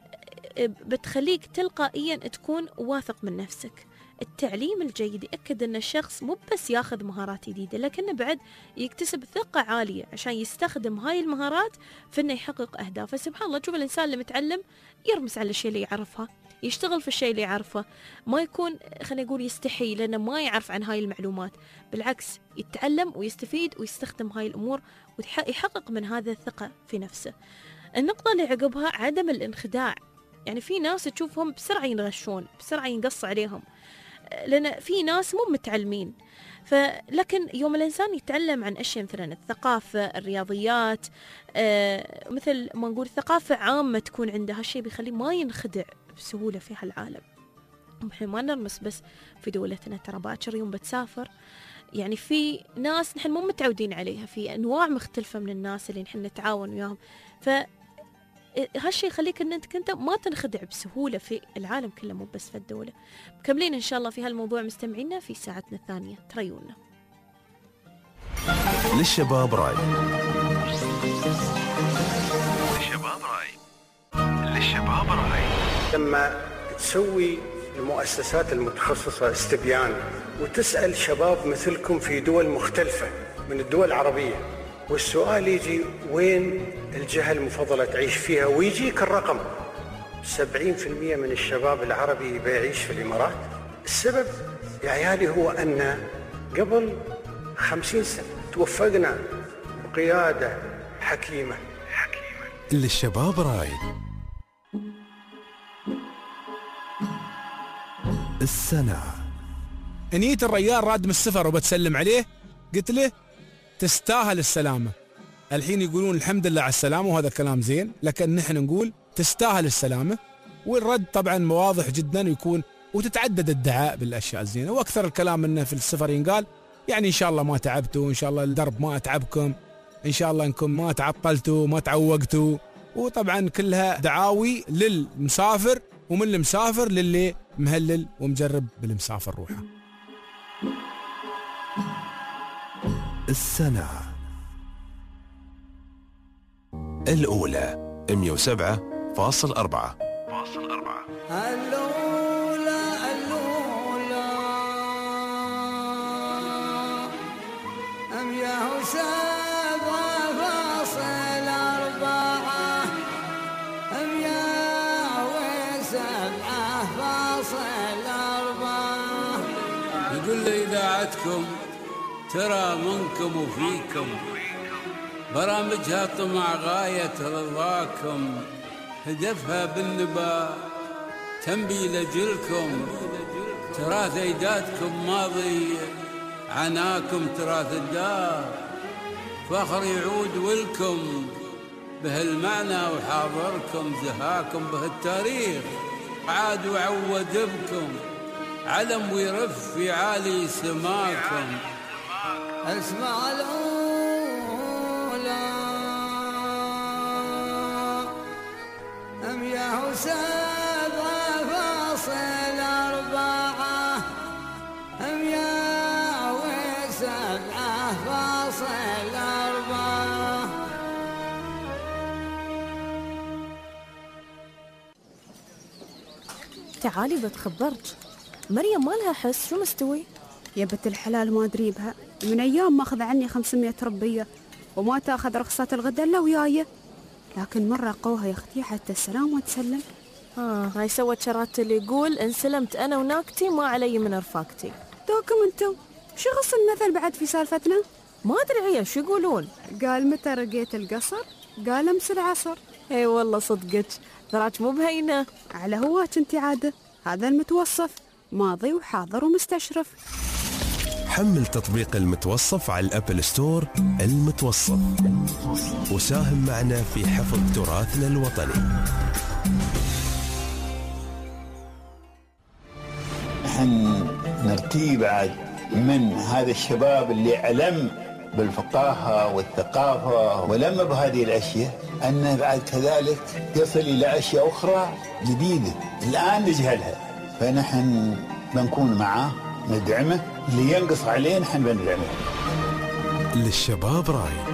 بتخليك تلقائيا تكون واثق من نفسك. التعليم الجيد يأكد أن الشخص مو بس ياخذ مهارات جديدة، لكنه بعد يكتسب ثقة عالية عشان يستخدم هاي المهارات في أنه يحقق أهدافه. سبحان الله، تشوف الإنسان اللي متعلم يرمس على الشيء اللي يعرفها، يشتغل في الشيء اللي يعرفه، ما يكون خلينا نقول يستحي لأنه ما يعرف عن هاي المعلومات. بالعكس يتعلم ويستفيد ويستخدم هاي الأمور ويحقق من هذا الثقة في نفسه. النقطة اللي عقبها عدم الانخداع. يعني في ناس تشوفهم بسرعة ينغشون، بسرعة ينقص عليهم، لأن في ناس مو متعلمين. لكن يوم الإنسان يتعلم عن أشياء مثلا الثقافة، الرياضيات، مثل ما نقول ثقافة عامة تكون عنده، هالشيء بيخليه ما ينخدع بسهولة في هالعالم. نحن ما نرمس بس في دولتنا، ترى باكر يوم بتسافر يعني في ناس نحن مو متعودين عليها، في أنواع مختلفة من الناس اللي نحن نتعاون وياهم. هالشيء يخليك ان انت ما تنخدع بسهولة في العالم كله، مو بس في الدولة. مكملين ان شاء الله في هالموضوع مستمعينا في ساعتنا الثانية، تريونا. للشباب راي، للشباب راي، للشباب راي. لما تسوي المؤسسات المتخصصة استبيان وتسأل شباب مثلكم في دول مختلفة من الدول العربية، والسؤال يجي وين الجهة المفضلة تعيش فيها، ويجيك الرقم 70% من الشباب العربي بيعيش في الإمارات. السبب يا عيالي هو أن قبل 50 سنة توفقنا بقيادة حكيمة. للشباب رايد. السنة نيت الريال راد من السفر وبتسلم عليه، قلت له تستاهل السلامة. الحين يقولون الحمد لله على السلامة وهذا كلام زين، لكن نحن نقول تستاهل السلامة. والرد طبعا واضح جدا ويكون وتتعدد الدعاء بالأشياء الزينة، وأكثر الكلام إنه في السفر ينقال يعني إن شاء الله ما تعبتوا، إن شاء الله الدرب ما أتعبكم، إن شاء الله إنكم ما تعطلتوا ما تعوقتوا. وطبعا كلها دعاوي للمسافر، ومن المسافر للي مهلل ومجرب بالمسافر روحه. السنة الأولى 107.4. يقول لي إذاعتكم ترى منكم وفيكم، برامجها طمع غاية رضاكم، هدفها بالنبا تنبي لجلكم، تراث أجدادكم ماضي عناكم تراث الدار، فخر يعود ولكم بهالمعنى وحاضركم، زهاكم بهالتاريخ عاد وعود بكم، علم ويرف في عالي سماكم. اسمع الأولى أم يا 7.4 أم يا 7.4. تعالي بتخبرك، مريم ما لها حس، شو مستوي؟ يا بنت الحلال ما أدري بها، من أيام ما أخذ عني 500 ربية وما تأخذ رخصة الغدا إلا وياي، لكن مرة قوها يا أختي حتى السلام وتسلم. هاي سوت شرات اللي يقول إن سلمت أنا وناكتي ما علي من رفاقتي. دوكم أنتم شو غص المثل بعد في سالفتنا؟ ما أدري عيال شو يقولون، قال متى رقيت القصر قال أمس العصر. اي والله صدقك، تراك مو بهينة. على هواك انت عادة، هذا المتوصف ماضي وحاضر ومستشرف. حمل تطبيق المتوصف على الأبل ستور. المتوصف، وساهم معنا في حفظ تراثنا الوطني. نحن نرتيب بعد من هذا الشباب اللي علم بالفقاهة والثقافة ولم بهذه الأشياء، أنه بعد كذلك يصل إلى أشياء أخرى جديدة الآن نجهلها، فنحن بنكون معه ندعمه، اللي ينقص عليه نحن بندعمه. للشباب راي.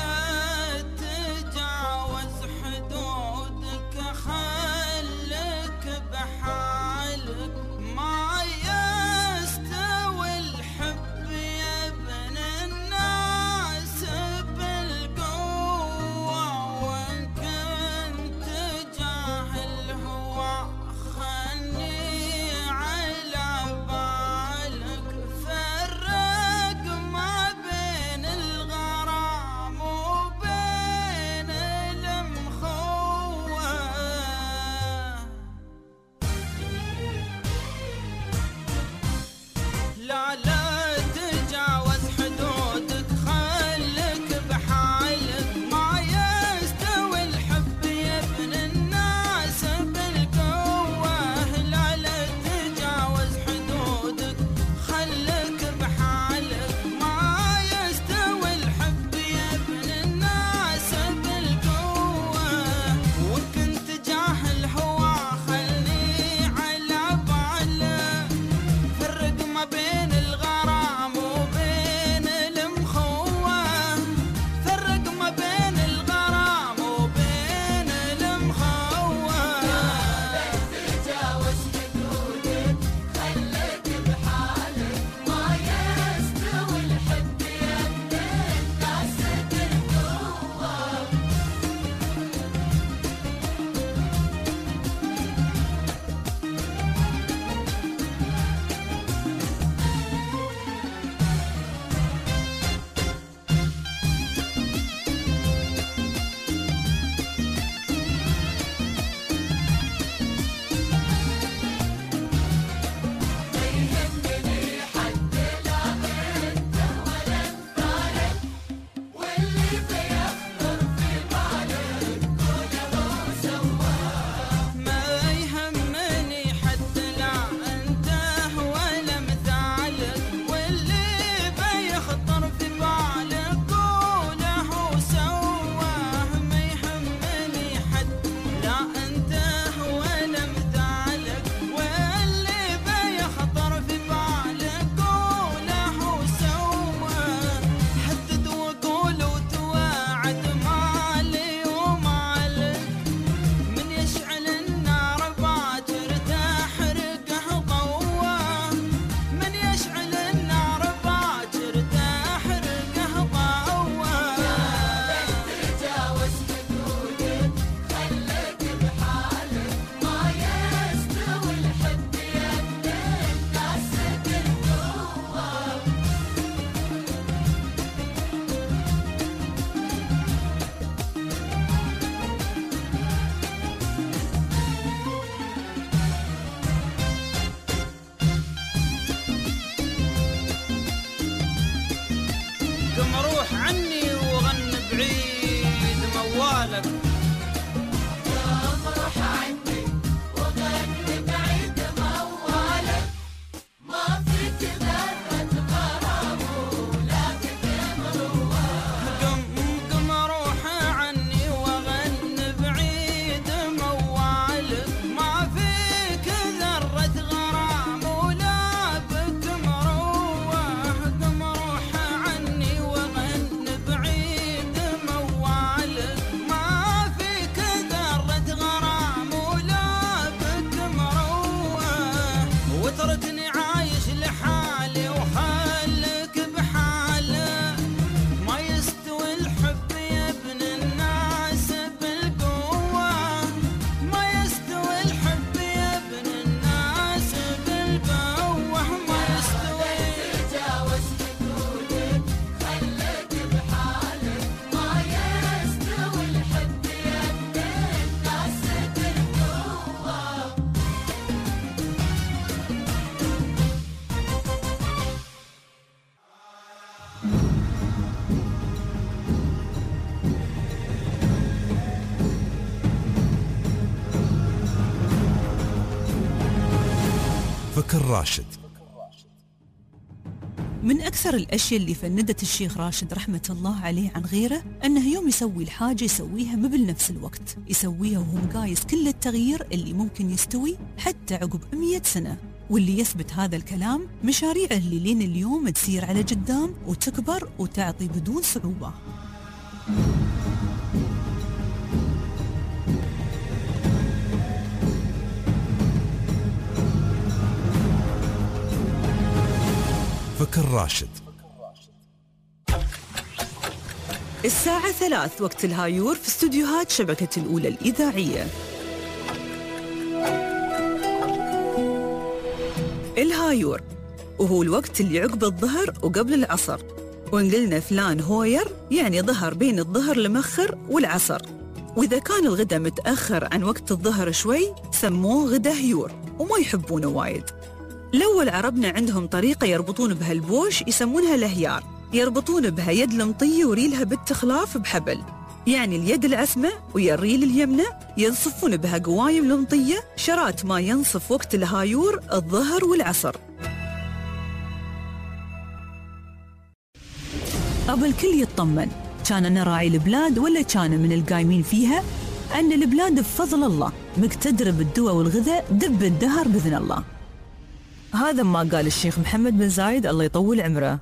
لا تتجاوز حدودك، خلك فكر راشد. من أكثر الأشياء اللي فندت الشيخ راشد رحمة الله عليه عن غيره أنه يوم يسوي الحاجة يسويها مو بنفس الوقت، يسويها وهو مقايس كل التغيير اللي ممكن يستوي حتى عقب 100 سنة. واللي يثبت هذا الكلام مشاريعه اللي لين اليوم تسير على قدام وتكبر وتعطي بدون صعوبة. فكر راشد. الساعة 3 وقت الهايور في استوديوهات شبكة الأولى الإذاعية. الهايور وهو الوقت اللي عقب الظهر وقبل العصر، وإن قلنا فلان هوير يعني ظهر بين الظهر المؤخر والعصر، وإذا كان الغدا متأخر عن وقت الظهر شوي سموه غدا هيور وما يحبونه وايد. الأول عربنا عندهم طريقة يربطون بها البوش يسمونها الهيار، يربطون بها يد المطية وريلها بالتخلاف بحبل، يعني اليد العسمة ويا الريل اليمنى ينصفون بها قوايم المطية شرات ما ينصف وقت الهايور الظهر والعصر. قبل كل يطمن كان أنا راعي البلاد ولا كان من القايمين فيها، أن البلاد بفضل الله مقتدرة بالدواء والغذاء دب الدهر بإذن الله. هذا ما قال الشيخ محمد بن زايد الله يطول عمره.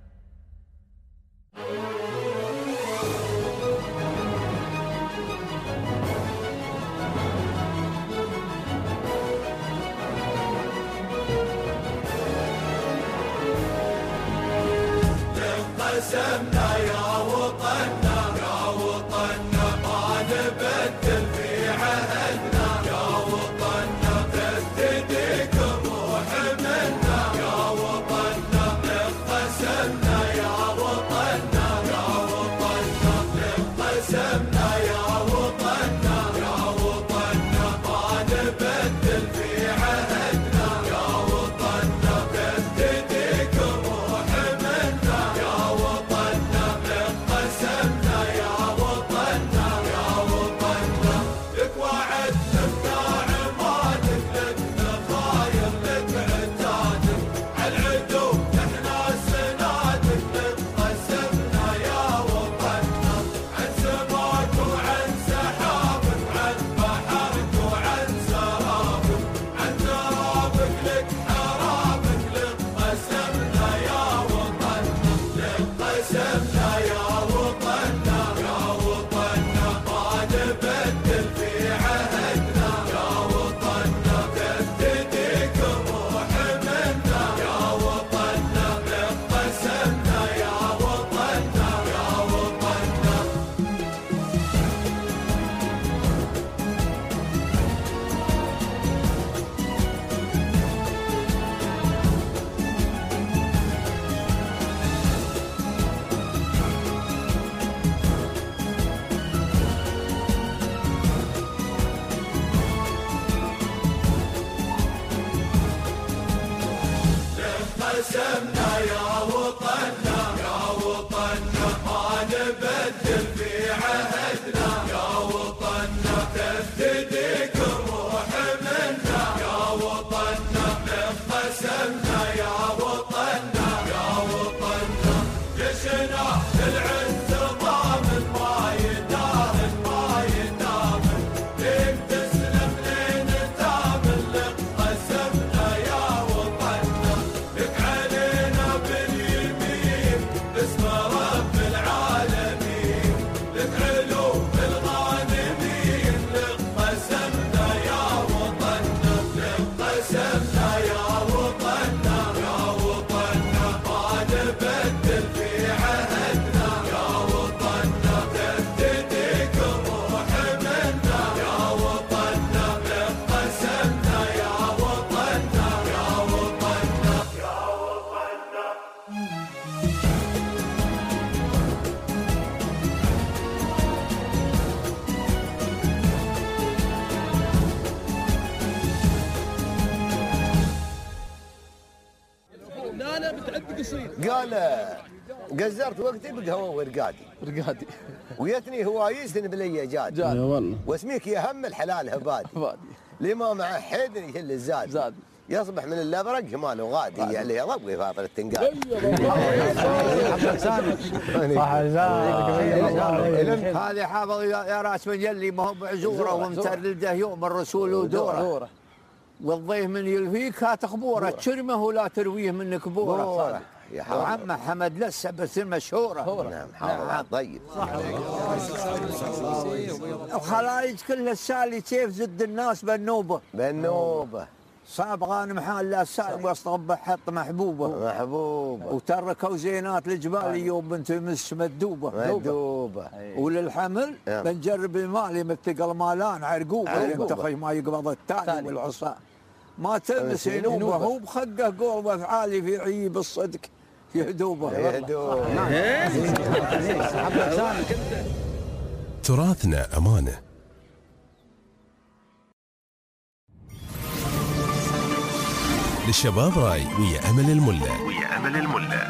قسمنا يا وطننا يا وطننا ما نبدل في عهدنا يا وطننا تهتديك روح منا يا وطننا قسمنا يا وطننا يا وطننا قسمنا يا وطننا يا وطننا ما نبدل في عهدنا يا وطننا تهتديك روح منا يا وطننا قسمنا يا وطننا يا وطننا لك وعدنا بتاع عمادك لك نخاير لك عتادك عالعدو احنا سنادك لك قسمنا يا وطننا عن سماك وعن سحابك عن بحرك وعن سرابك عن ترابك لك حرابك لك قسمنا يا وطننا لك قسمنا يا وطننا يا وطننا ما نبدل في عهدنا يا وطننا تهتديك روح منا يا وطننا لك قسمنا يا وطننا يا وطننا قسمنا يا وطننا يا وطننا ما نبدل في عهدنا يا وطننا تهتديك روح منا يا وطننا قسمنا يا وطننا يا وطننا جيشنا العز ضامن ما يداهن ما يدامن لين تسلم لين تامن لك قسمنا يا وطننا لك علينا باليمين باسم رب العالمين لك علو الغانمين لك قسمنا يا وطننا لك قسمنا يا وطننا يا وطننا ما نبدل في عهدنا يا وطننا تهتديك روح منا يا وطننا لك قسمنا يا وطننا يا وطننا يا وطننا لا لا بتعد قصير. قال قزرت وقتي بقهوه ورقادي ويتني هوايسن بلي جاد والله واسميك يا هم الحلال هبادي لما مع حيدن يهل الزاد يصبح من اللبرق ماله غادي عليه ضبقي فاطر التنقال. هذه حافظ يا راس مجلي ما هو بعزوره ومتردده يوم الرسول ودوره. والضيف من يلفيك هات اخبوره تشرمه ولا ترويه من كبوره. وعمه حمد لسه بس المشهوره. نعم حافظ طيب. الخلايج كلها السالي سيف زد الناس بالنوبه. صعب غانم حال لا سالم وسط غبه حط محبوبه. وتركوا زينات الجبال يوم بنت مس مدوبه. وللحمل بنجرب المالي متقل مالان عرقوبه ينتخش ما يقبض التالي والعصا. ما تلمس ينوبه هو بخقه قول وافعالي في عيب الصدق يهدوبه. تراثنا أمانة. للشباب راي ويا أمل الملا.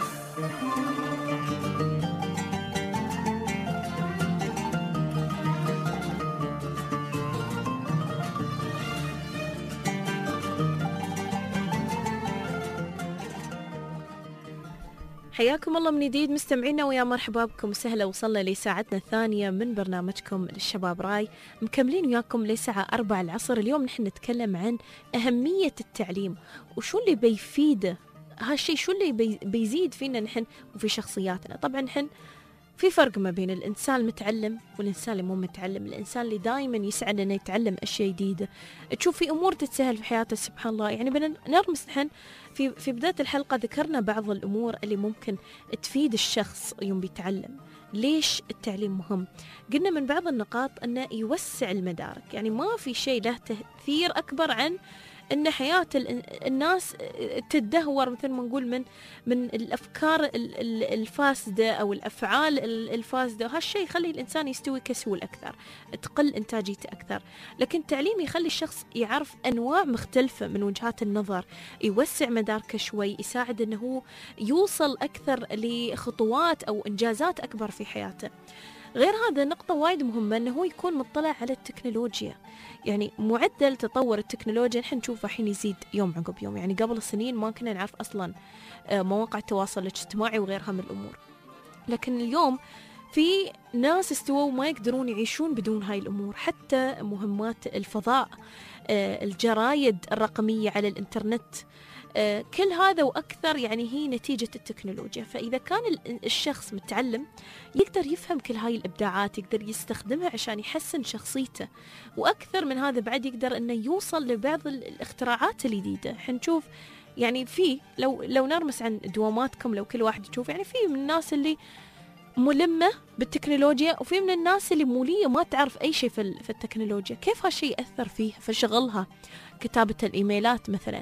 حياكم الله من جديد مستمعينا ويا مرحبا بكم وسهلا. وصلنا لساعتنا الثانية من برنامجكم للشباب راي، مكملين وياكم لساعة 4 العصر. اليوم نحن نتكلم عن أهمية التعليم وشو اللي بيفيده هالشيء، شو اللي بيزيد فينا نحن وفي شخصياتنا. طبعا نحن في فرق ما بين الإنسان المتعلم والإنسان اللي مو متعلم. الإنسان اللي دائما يسعى أنه يتعلم أشياء جديدة، تشوف في أمور تتسهل في حياته سبحان الله. يعني بنرمس نحن في بداية الحلقة ذكرنا بعض الأمور اللي ممكن تفيد الشخص يوم بيتعلم. ليش التعليم مهم؟ قلنا من بعض النقاط أنه يوسع المدارك، يعني ما في شيء له تأثير أكبر عن أن حياة الناس تدهور مثل ما نقول من الأفكار الفاسدة أو الأفعال الفاسدة. وهالشيء يخلي الإنسان يستوي كسول أكثر، تقل إنتاجيته أكثر. لكن التعليم يخلي الشخص يعرف أنواع مختلفة من وجهات النظر، يوسع مداركه شوي، يساعد أنه هو يوصل أكثر لخطوات أو إنجازات أكبر في حياته. غير هذا نقطة وايد مهمة أنه هو يكون مطلع على التكنولوجيا. يعني معدل تطور التكنولوجيا نحن نشوفه الحين يزيد يوم عقب يوم. يعني قبل السنين ما كنا نعرف أصلا مواقع التواصل الاجتماعي وغيرها من الأمور، لكن اليوم في ناس استووا ما يقدرون يعيشون بدون هاي الأمور. حتى مهمات الفضاء، الجرايد الرقمية على الإنترنت، كل هذا وأكثر يعني هي نتيجة التكنولوجيا. فإذا كان الشخص متعلم يقدر يفهم كل هاي الإبداعات، يقدر يستخدمها عشان يحسن شخصيته، وأكثر من هذا بعد يقدر أنه يوصل لبعض الاختراعات الجديدة. حنشوف يعني في لو نرمس عن دواماتكم، لو كل واحد يشوف يعني في من الناس اللي ملمة بالتكنولوجيا وفي من الناس اللي مولية ما تعرف أي شيء في التكنولوجيا. كيف هالشيء يأثر فيها في شغلها، كتابة الإيميلات مثلا،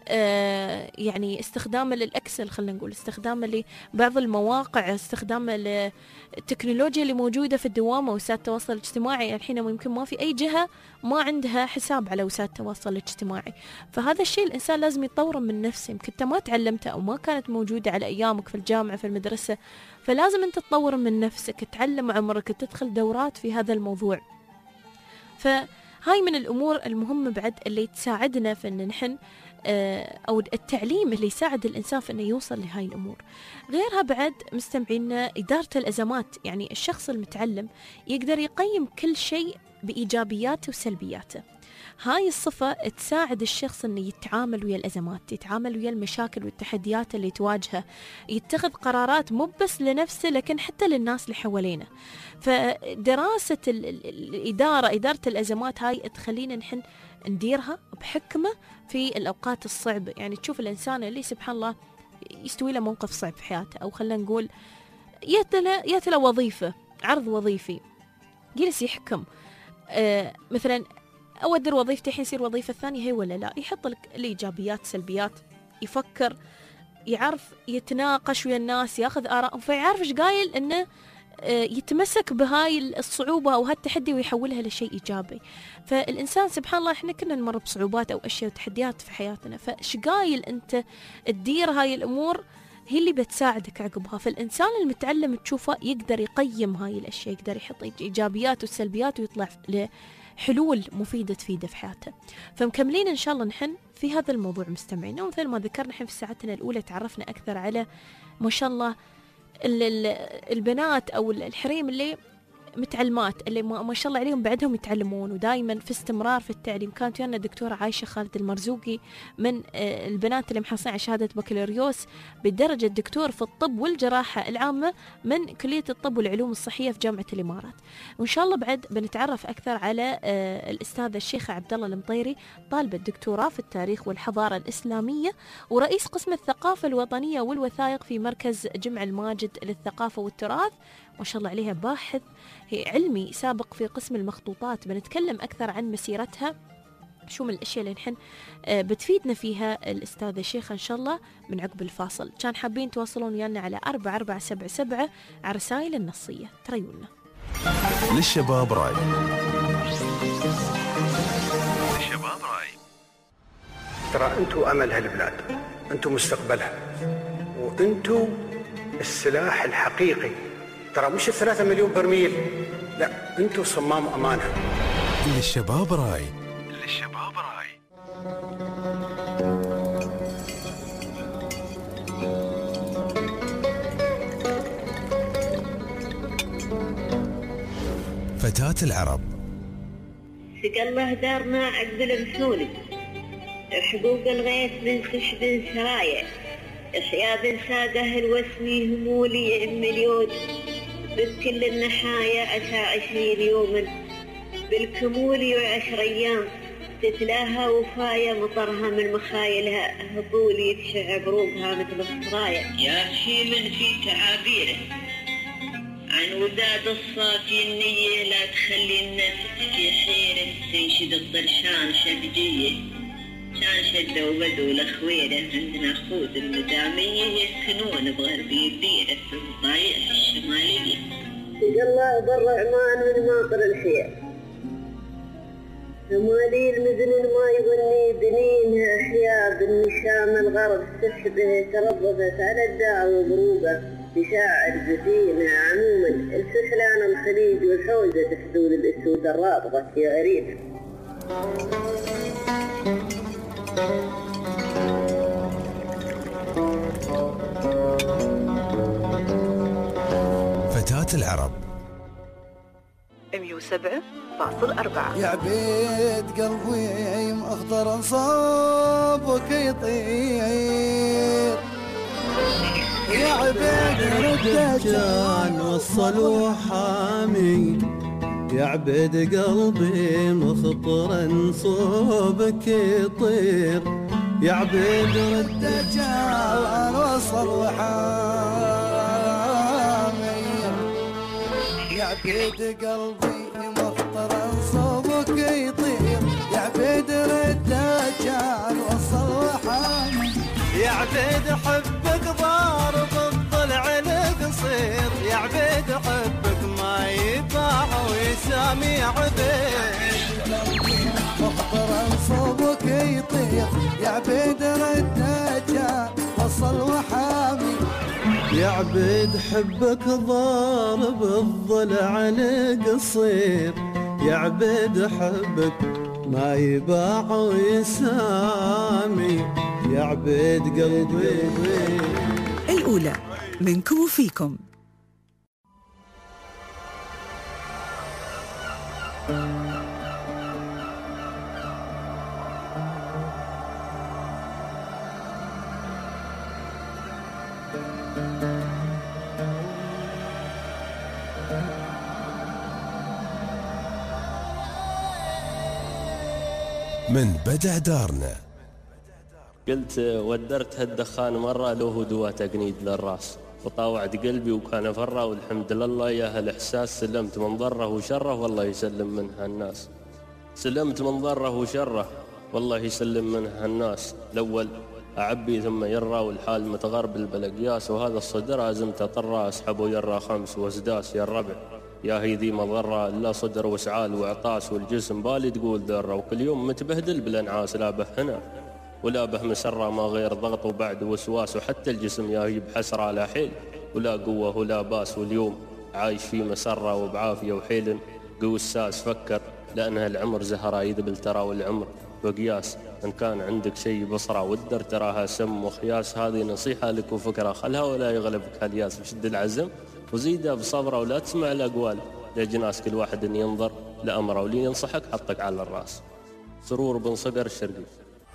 يعني استخدام للأكسل، خلينا نقول استخدام لبعض المواقع، استخدام التكنولوجيا اللي موجودة في الدوامة وسائل التواصل الاجتماعي. الحين يمكن ما في أي جهة ما عندها حساب على وسائل التواصل الاجتماعي. فهذا الشيء الإنسان لازم يطور من نفسه، يمكن أنت ما تعلمته أو ما كانت موجودة على أيامك في الجامعة في المدرسة، فلازم أنت تطور من نفسك، تعلم عمرك، تدخل دورات في هذا الموضوع. فهاي من الأمور المهمة بعد اللي تساعدنا في أن نحن أو التعليم اللي يساعد الإنسان في أنه يوصل لهاي الأمور. غيرها بعد مستمعينا إدارة الأزمات. يعني الشخص المتعلم يقدر يقيم كل شيء بإيجابياته وسلبياته. هاي الصفة تساعد الشخص أنه يتعامل ويا الأزمات، يتعامل ويا المشاكل والتحديات اللي تواجهه، يتخذ قرارات مو بس لنفسه لكن حتى للناس اللي حوالينا. فدراسة إدارة الأزمات هاي تخلينا نحن نديرها بحكمة في الأوقات الصعبة. يعني تشوف الإنسان اللي سبحان الله يستوي له موقف صعب في حياته، أو خلينا نقول يتلا وظيفة، عرض وظيفي، جلس يحكم مثلا أودر وظيفتي الحين يصير وظيفة الثانية هي ولا لا، يحط لك الإيجابيات سلبيات، يفكر، يعرف يتناقش ويا الناس، ياخذ آراء، فيعرف إيش قايل إنه يتمسك بهاي الصعوبة أو هالتحدي ويحولها لشيء إيجابي. فالإنسان سبحان الله إحنا كنا نمر بصعوبات أو أشياء وتحديات في حياتنا، فإيش قايل أنت تدير هاي الأمور هي اللي بتساعدك عقبها. فالإنسان المتعلم تشوفه يقدر يقيم هاي الأشياء، يقدر يحط إيجابيات والسلبيات ويطلع حلول مفيدة تفيده في حياته. فمكملين إن شاء الله نحن في هذا الموضوع مستمعين. ومثل ما ذكرنا نحن في ساعتنا الأولى تعرفنا أكثر على ما شاء الله البنات أو الحريم اللي متعلمات، اللي ما شاء الله عليهم بعدهم يتعلمون ودائما في استمرار في التعليم. كانت ويانا الدكتورة عايشة خالد المرزوقي من البنات اللي محصلين على شهادة بكالوريوس بالدرجة الدكتور في الطب والجراحة العامة من كلية الطب والعلوم الصحية في جامعة الإمارات. وإن شاء الله بعد بنتعرف أكثر على الأستاذة الشيخة عبد الله المطيري، طالبة دكتوراه في التاريخ والحضارة الإسلامية ورئيس قسم الثقافة الوطنية والوثائق في مركز جمع الماجد للثقافة والتراث. ما شاء الله عليها باحث علمي سابق في قسم المخطوطات. بنتكلم أكثر عن مسيرتها، شو من الأشياء اللي نحن بتفيدنا فيها الأستاذة شيخة إن شاء الله من عقب الفاصل. كان حابين تواصلون ويانا على 4477 على رسائل النصية. تريونا للشباب راي. للشباب راي. ترى أنتوا أمل هالبلاد، أنتوا مستقبلها، وأنتوا السلاح الحقيقي. ترى مش 3 مليون برميل، لا أنتوا صمام أمانها. للشباب راي. للشباب راي. فتاة العرب. سقى الله دارنا عقد المسولي، حقوق الغيث بن سحب سرايا، إحياء بن سادة الوسمي همولي مليون، بكل النحايا عسى 20 يوما، بالكمولي و10 أيام، تتلاها وفايا مطرها من مخايلها، هطولي يكشع بروقها مثل الصرايا. يا شي من في تعابيره عن وداد الصافي النية، لا تخلي النفس في حيرة، تنشد الطرشان شبجية، كان شدة وبدو الأخويرة، عندنا خود المدامية يسكنون بغربي بيرة في الضايع الشمالية. الله بر عمان من ماطر الحياة، همالي المزن ما يغني بنينها أحياء، بالنشام الغرب سحبه تربصت على الداع وبروبه، بشاعر زفينها عموما الفحلان الخليج والحوزة حدود الأسود الرابغة يا غريب. فتاة العرب 107.4. يا عبيد قلبي مأخضر صابك يطير، يا عبيد الدجال وصل وحامي، يا عبيد قلبي مخطر صوبك يطير، يا عبيد الدجال وصل وحامي، يا عبيد قلبي مخطر صوبك يطير، يا عبيد الدجال وصل وحامي، يا عبيد حبك ضارب الضلع القصير، يا عبيد حبك ما يباع ويسامي، يا عبيد مخطر صوبك يطير، يا عبيد الدجال وصل وحامي، يا عبيد حبك ضارب الضلع القصير، يا عبيد حبك ما يباع ويسامي، يا عبيد قلبي. الأولى منكم وفيكم. من بدع دارنا. قلت ودرت هالدخان مرة له هدوء تقنيد للراس، وطاوعت قلبي وكان فرة، والحمد لله يا هالإحساس سلمت من ضره وشره والله يسلم منها الناس، سلمت من ضره وشره والله يسلم منها الناس. الأول أعبي ثم يرى والحال متغربل بالأقياس، وهذا الصدر أزمت طرة أسحبه يرى 5 وازداس. يا الربع يا هي ذي مضرة لا صدر وسعال وعطاس، والجسم بالي تقول ذرة، وكل يوم متبهدل بالانعاس، لا به هنا ولا به مسرة ما غير ضغط وبعد وسواس، وحتى الجسم يا هي بحسرة لا حيل ولا قوة ولا باس، واليوم عايش في مسرة وبعافية وحيل قوي الساس. فكر لأن العمر زهرة يذبل ترى، والعمر بقياس. إن كان عندك شيء بصرة ودر تراها سم وخياس. هذه نصيحة لك وفكرة، خلها ولا يغلبك الياس، بشد العزم وزيدها بصبرة، ولا تسمع الأقوال لجناس كل واحد إن ينظر لأمره، ولي ينصحك حطك على الرأس. سرور بن صقر الشرقي.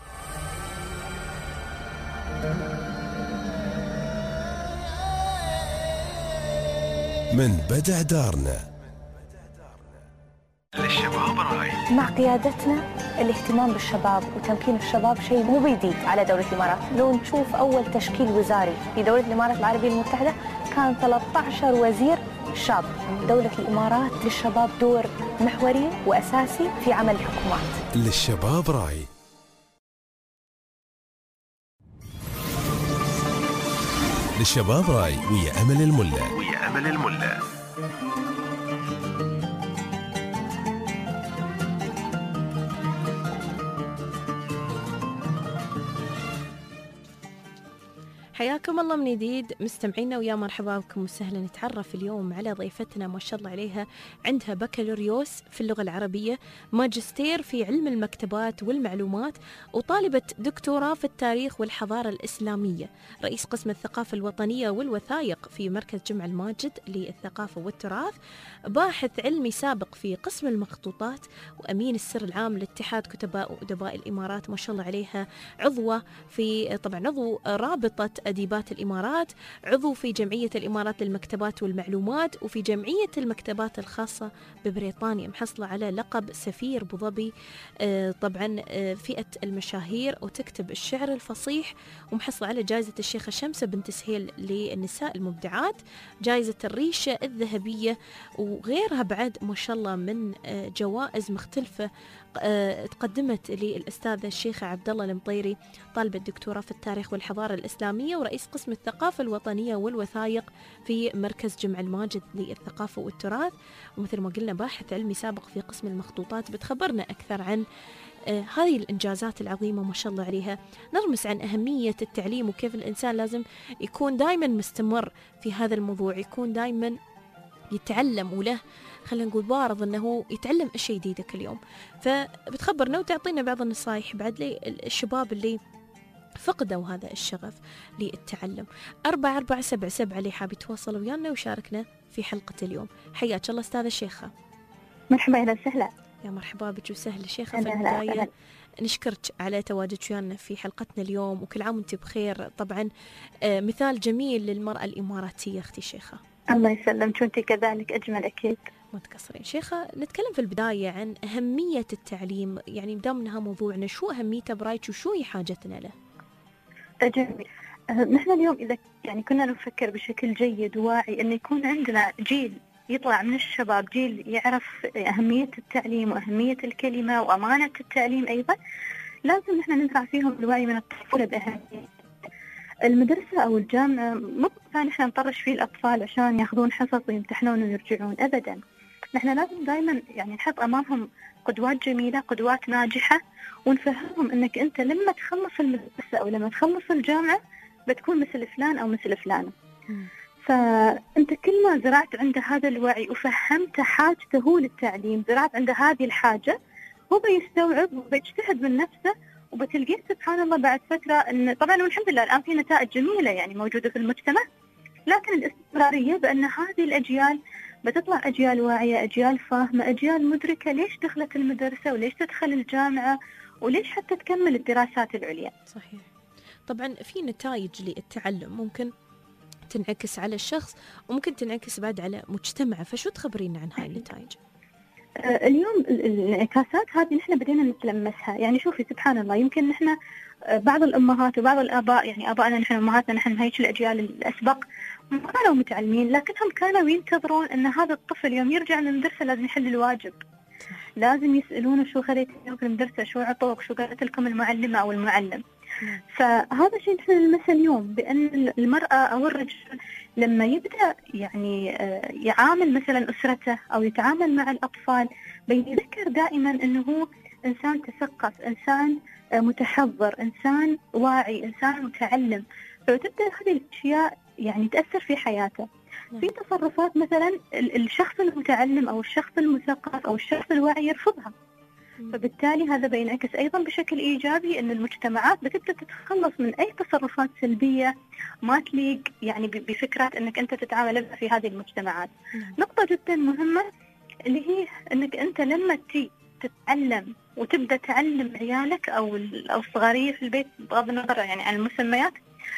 من بدع دارنا للشباب راي. مع قيادتنا الاهتمام بالشباب وتمكين الشباب شيء مو بيديد على دولة الإمارات. لو نشوف أول تشكيل وزاري في دولة الإمارات العربية المتحدة كان 13 وزير شاب. دولة الإمارات للشباب دور محوري وأساسي في عمل الحكومات. للشباب راي. للشباب راي ويا أمل الملا. حياكم الله من جديد مستمعينا، ويا مرحبا بكم وسهلا. نتعرف اليوم على ضيفتنا ما شاء الله عليها، عندها بكالوريوس في اللغة العربية، ماجستير في علم المكتبات والمعلومات، وطالبة دكتوراه في التاريخ والحضارة الإسلامية، رئيس قسم الثقافة الوطنية والوثائق في مركز جمع الماجد للثقافة والتراث، باحث علمي سابق في قسم المخطوطات، وأمين السر العام لاتحاد كتباء وأدباء الإمارات ما شاء الله عليها، عضو رابطة أديبات الإمارات، عضو في جمعية الإمارات للمكتبات والمعلومات، وفي جمعية المكتبات الخاصة ببريطانيا، محصلة على لقب سفير أبو ظبي، طبعا فئة المشاهير، وتكتب الشعر الفصيح، ومحصلة على جائزة الشيخة شمسة بنت سهيل للنساء المبدعات، جائزة الريشة الذهبية، وغيرها بعد ما شاء الله من جوائز مختلفة تقدمت للأستاذة الشيخة عبد الله المطيري، طالبة دكتوراه في التاريخ والحضارة الإسلامية، ورئيس قسم الثقافة الوطنية والوثائق في مركز جمع الماجد للثقافة والتراث، ومثل ما قلنا باحث علمي سابق في قسم المخطوطات. بتخبرنا أكثر عن هذه الإنجازات العظيمة ما شاء الله عليها، نرمس عن أهمية التعليم وكيف الإنسان لازم يكون دائما مستمر في هذا الموضوع، يكون دائما يتعلم، وله خلينا نقول بارض أنه يتعلم أشياء جديدة كل يوم. فبتخبرنا وتعطينا بعض النصائح بعد للشباب اللي فقدوا هذا الشغف للتعلم. 4477 اللي حاب يتواصل ويانا ويشاركنا في حلقة اليوم. حياك الله أستاذة الشيخة. مرحبا، أهلا وسهلا. يا مرحبا بك وسهلا شيخة. في البداية نشكرك على تواجدك ويانا في حلقتنا اليوم، وكل عام وانت بخير. طبعا مثال جميل للمرأة الإماراتية أختي شيخة. الله يسلمك، وانت كذلك أجمل أكيد. ما تقصرين شيخة. نتكلم في البداية عن أهمية التعليم، يعني دام انها موضوعنا، شو أهميته برايك وشو هي حاجتنا له؟ جميل. نحن اليوم إذا يعني كنا نفكر بشكل جيد وواعي أن يكون عندنا جيل يطلع من الشباب، جيل يعرف أهمية التعليم وأهمية الكلمة وأمانة التعليم أيضا، لازم نحن نزرع فيهم الوعي من الطفولة بأهمية المدرسة أو الجامعة. مو نحن نطرش فيه الأطفال عشان ياخذون حصص ويمتحنون ويرجعون، أبدا. نحن لازم دائما يعني نحط أمامهم قدوات جميلة، قدوات ناجحة، ونفهمهم أنك أنت لما تخلص المدرسة أو لما تخلص الجامعة بتكون مثل فلان أو مثل فلانة. فأنت كل ما زرعت عنده هذا الوعي وفهمت حاجته هو للتعليم، زرعت عنده هذه الحاجة، هو بيستوعب وبيجتهد من نفسه، وبتلقيه سبحان الله بعد فترة أن طبعا والحمد لله الآن في نتائج جميلة يعني موجودة في المجتمع، لكن الاستمرارية بأن هذه الأجيال بتطلع أجيال واعية، أجيال فاهمة، أجيال مدركة ليش دخلت المدرسة وليش تدخل الجامعة وليش حتى تكمل الدراسات العليا. صحيح. طبعا في نتائج للتعلم ممكن تنعكس على الشخص وممكن تنعكس بعد على مجتمعه، فشو تخبرينا عن هاي النتائج؟ اليوم الانعكاسات هذه نحن بدينا نتلمسها. يعني شوفي سبحان الله، يمكن نحن بعض الأمهات وبعض الآباء، يعني آبائنا نحن أمهاتنا نحن هيك الأجيال الأسبق ما كانوا متعلمين، لكنهم كانوا ينتظرون أن هذا الطفل يوم يرجع من المدرسة لازم يحل الواجب، لازم يسألونه شو خليت اليوم في المدرسة، شو عطوك، شو قالت لكم المعلمة أو المعلم. فهذا شيء نحن نلمسه اليوم، بأن المرأة أو الرجل لما يبدأ يعني يعامل مثلا أسرته أو يتعامل مع الأطفال، بيذكر دائما أنه هو إنسان تثقف، إنسان متحضر، إنسان واعي، إنسان متعلم، فتبدأ هذه الأشياء يعني تأثر في حياته. في تصرفات مثلا الشخص المتعلم أو الشخص المثقف أو الشخص الواعي يرفضها، فبالتالي هذا بينعكس أيضا بشكل إيجابي أن المجتمعات بتبدأ تتخلص من أي تصرفات سلبية ما تليق يعني بفكرة أنك أنت تتعامل في هذه المجتمعات. نقطة جدا مهمة اللي هي أنك أنت لما تتعلم وتبدأ تعلم عيالك أو الصغارية في البيت بغض النظر يعني عن المسميات،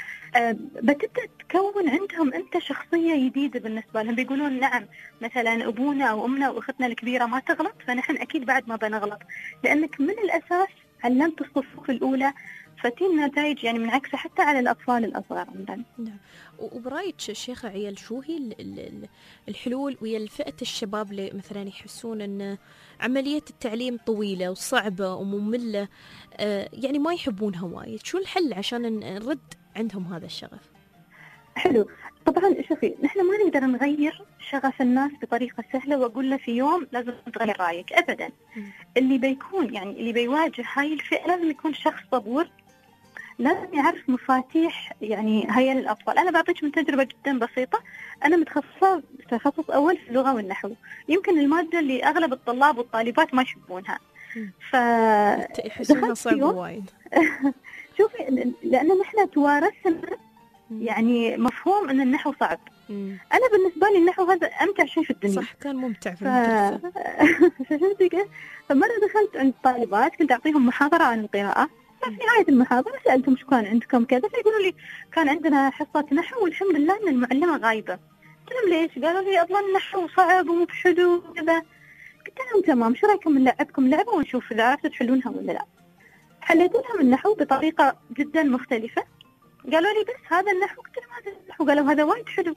بتبدأ تكون عندهم أنت شخصية جديدة بالنسبة لهم. بيقولون نعم مثلا أبونا أو أمنا وأختنا الكبيرة ما تغلط، فنحن أكيد بعد ما بنغلط، لأنك من الأساس علمت الصفوف الأولى، فتين نتائج يعني منعكسة حتى على الأطفال الأصغر عندنا. نعم. وبرايك شيخة عيال شو هي الحلول ويا فئة الشباب اللي مثلا يحسون أن عملية التعليم طويلة وصعبة ومملة، يعني ما يحبونها وايد، شو الحل عشان نرد عندهم هذا الشغف؟ حلو. طبعا شوفي، نحن ما نقدر نغير شغف الناس بطريقة سهلة وأقول له في يوم لازم تغير رأيك أبدا. اللي بيكون يعني اللي بيواجه هاي الفئة لازم يكون شخص صبور، لازم يعرف مفاتيح يعني هاي الأطفال. أنا بعطيك من تجربة جدا بسيطة. أنا متخصصة تخصص أول في اللغة والنحو، يمكن المادة اللي أغلب الطلاب والطالبات ما يحبونها، يحسونها صعبة وايد. شوفي، لأن نحن توارثنا يعني مفهوم أن النحو صعب. أنا بالنسبة لي النحو هذا أمتع شيء في الدنيا. صح، كان ممتع في المدرسة. فمرة دخلت عند الطالبات كنت أعطيهم محاضرة عن القراءة، ففي نهاية المحاضرة سألتهم شو كان عندكم كذا، فيقولوا لي كان عندنا حصة نحو والحمد لله أن المعلمة غايبة. قلت لهم ليش؟ قالوا لي أظن النحو صعب ومو بحلو وكذا. قلت لهم تمام، شو رأيكم نلعبكم لعبة ونشوف إذا عرفتوا تحلونها ولا لا. حليت لهم النحو بطريقة جدا مختلفة، قالوا لي بس هذا النحو. قلت لهم هذا النحو، قالوا هذا وايد حلو.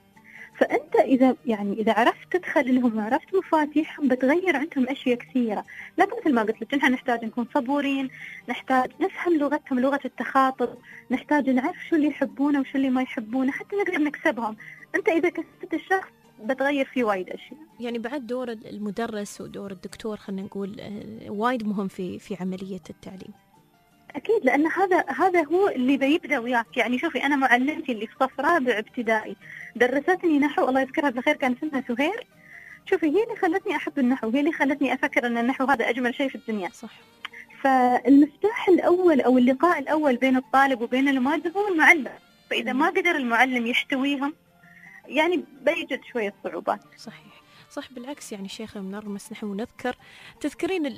فأنت إذا عرفت تدخل لهم وعرفت مفاتيحهم بتغير عندهم أشياء كثيرة. لكن مثل ما قلت لك نحن نحتاج نكون صبورين، نحتاج نفهم لغتهم، لغة التخاطب، نحتاج نعرف شو اللي يحبونه وشو اللي ما يحبونه حتى نقدر نكسبهم. أنت إذا كسبت الشخص بتغير فيه وايد أشياء. يعني بعد دور المدرس ودور الدكتور خلينا نقول وايد مهم في عملية التعليم. أكيد، لأن هذا هو اللي بيبدأ وياك. يعني شوفي، أنا معلمتي اللي في صف رابع ابتدائي درستني نحو، الله يذكرها بالخير، كان اسمها سهير. شوفي، هي اللي خلتني أحب النحو، هي اللي خلتني أفكر أن النحو هذا أجمل شيء في الدنيا. صح. فالمفتاح الأول أو اللقاء الأول بين الطالب وبين المادة هو المعلم. فإذا ما قدر المعلم يحتويهم يعني بيجد شوية صعوبات. صحيح. صح، بالعكس يعني شيخة منرمس نحن تذكرين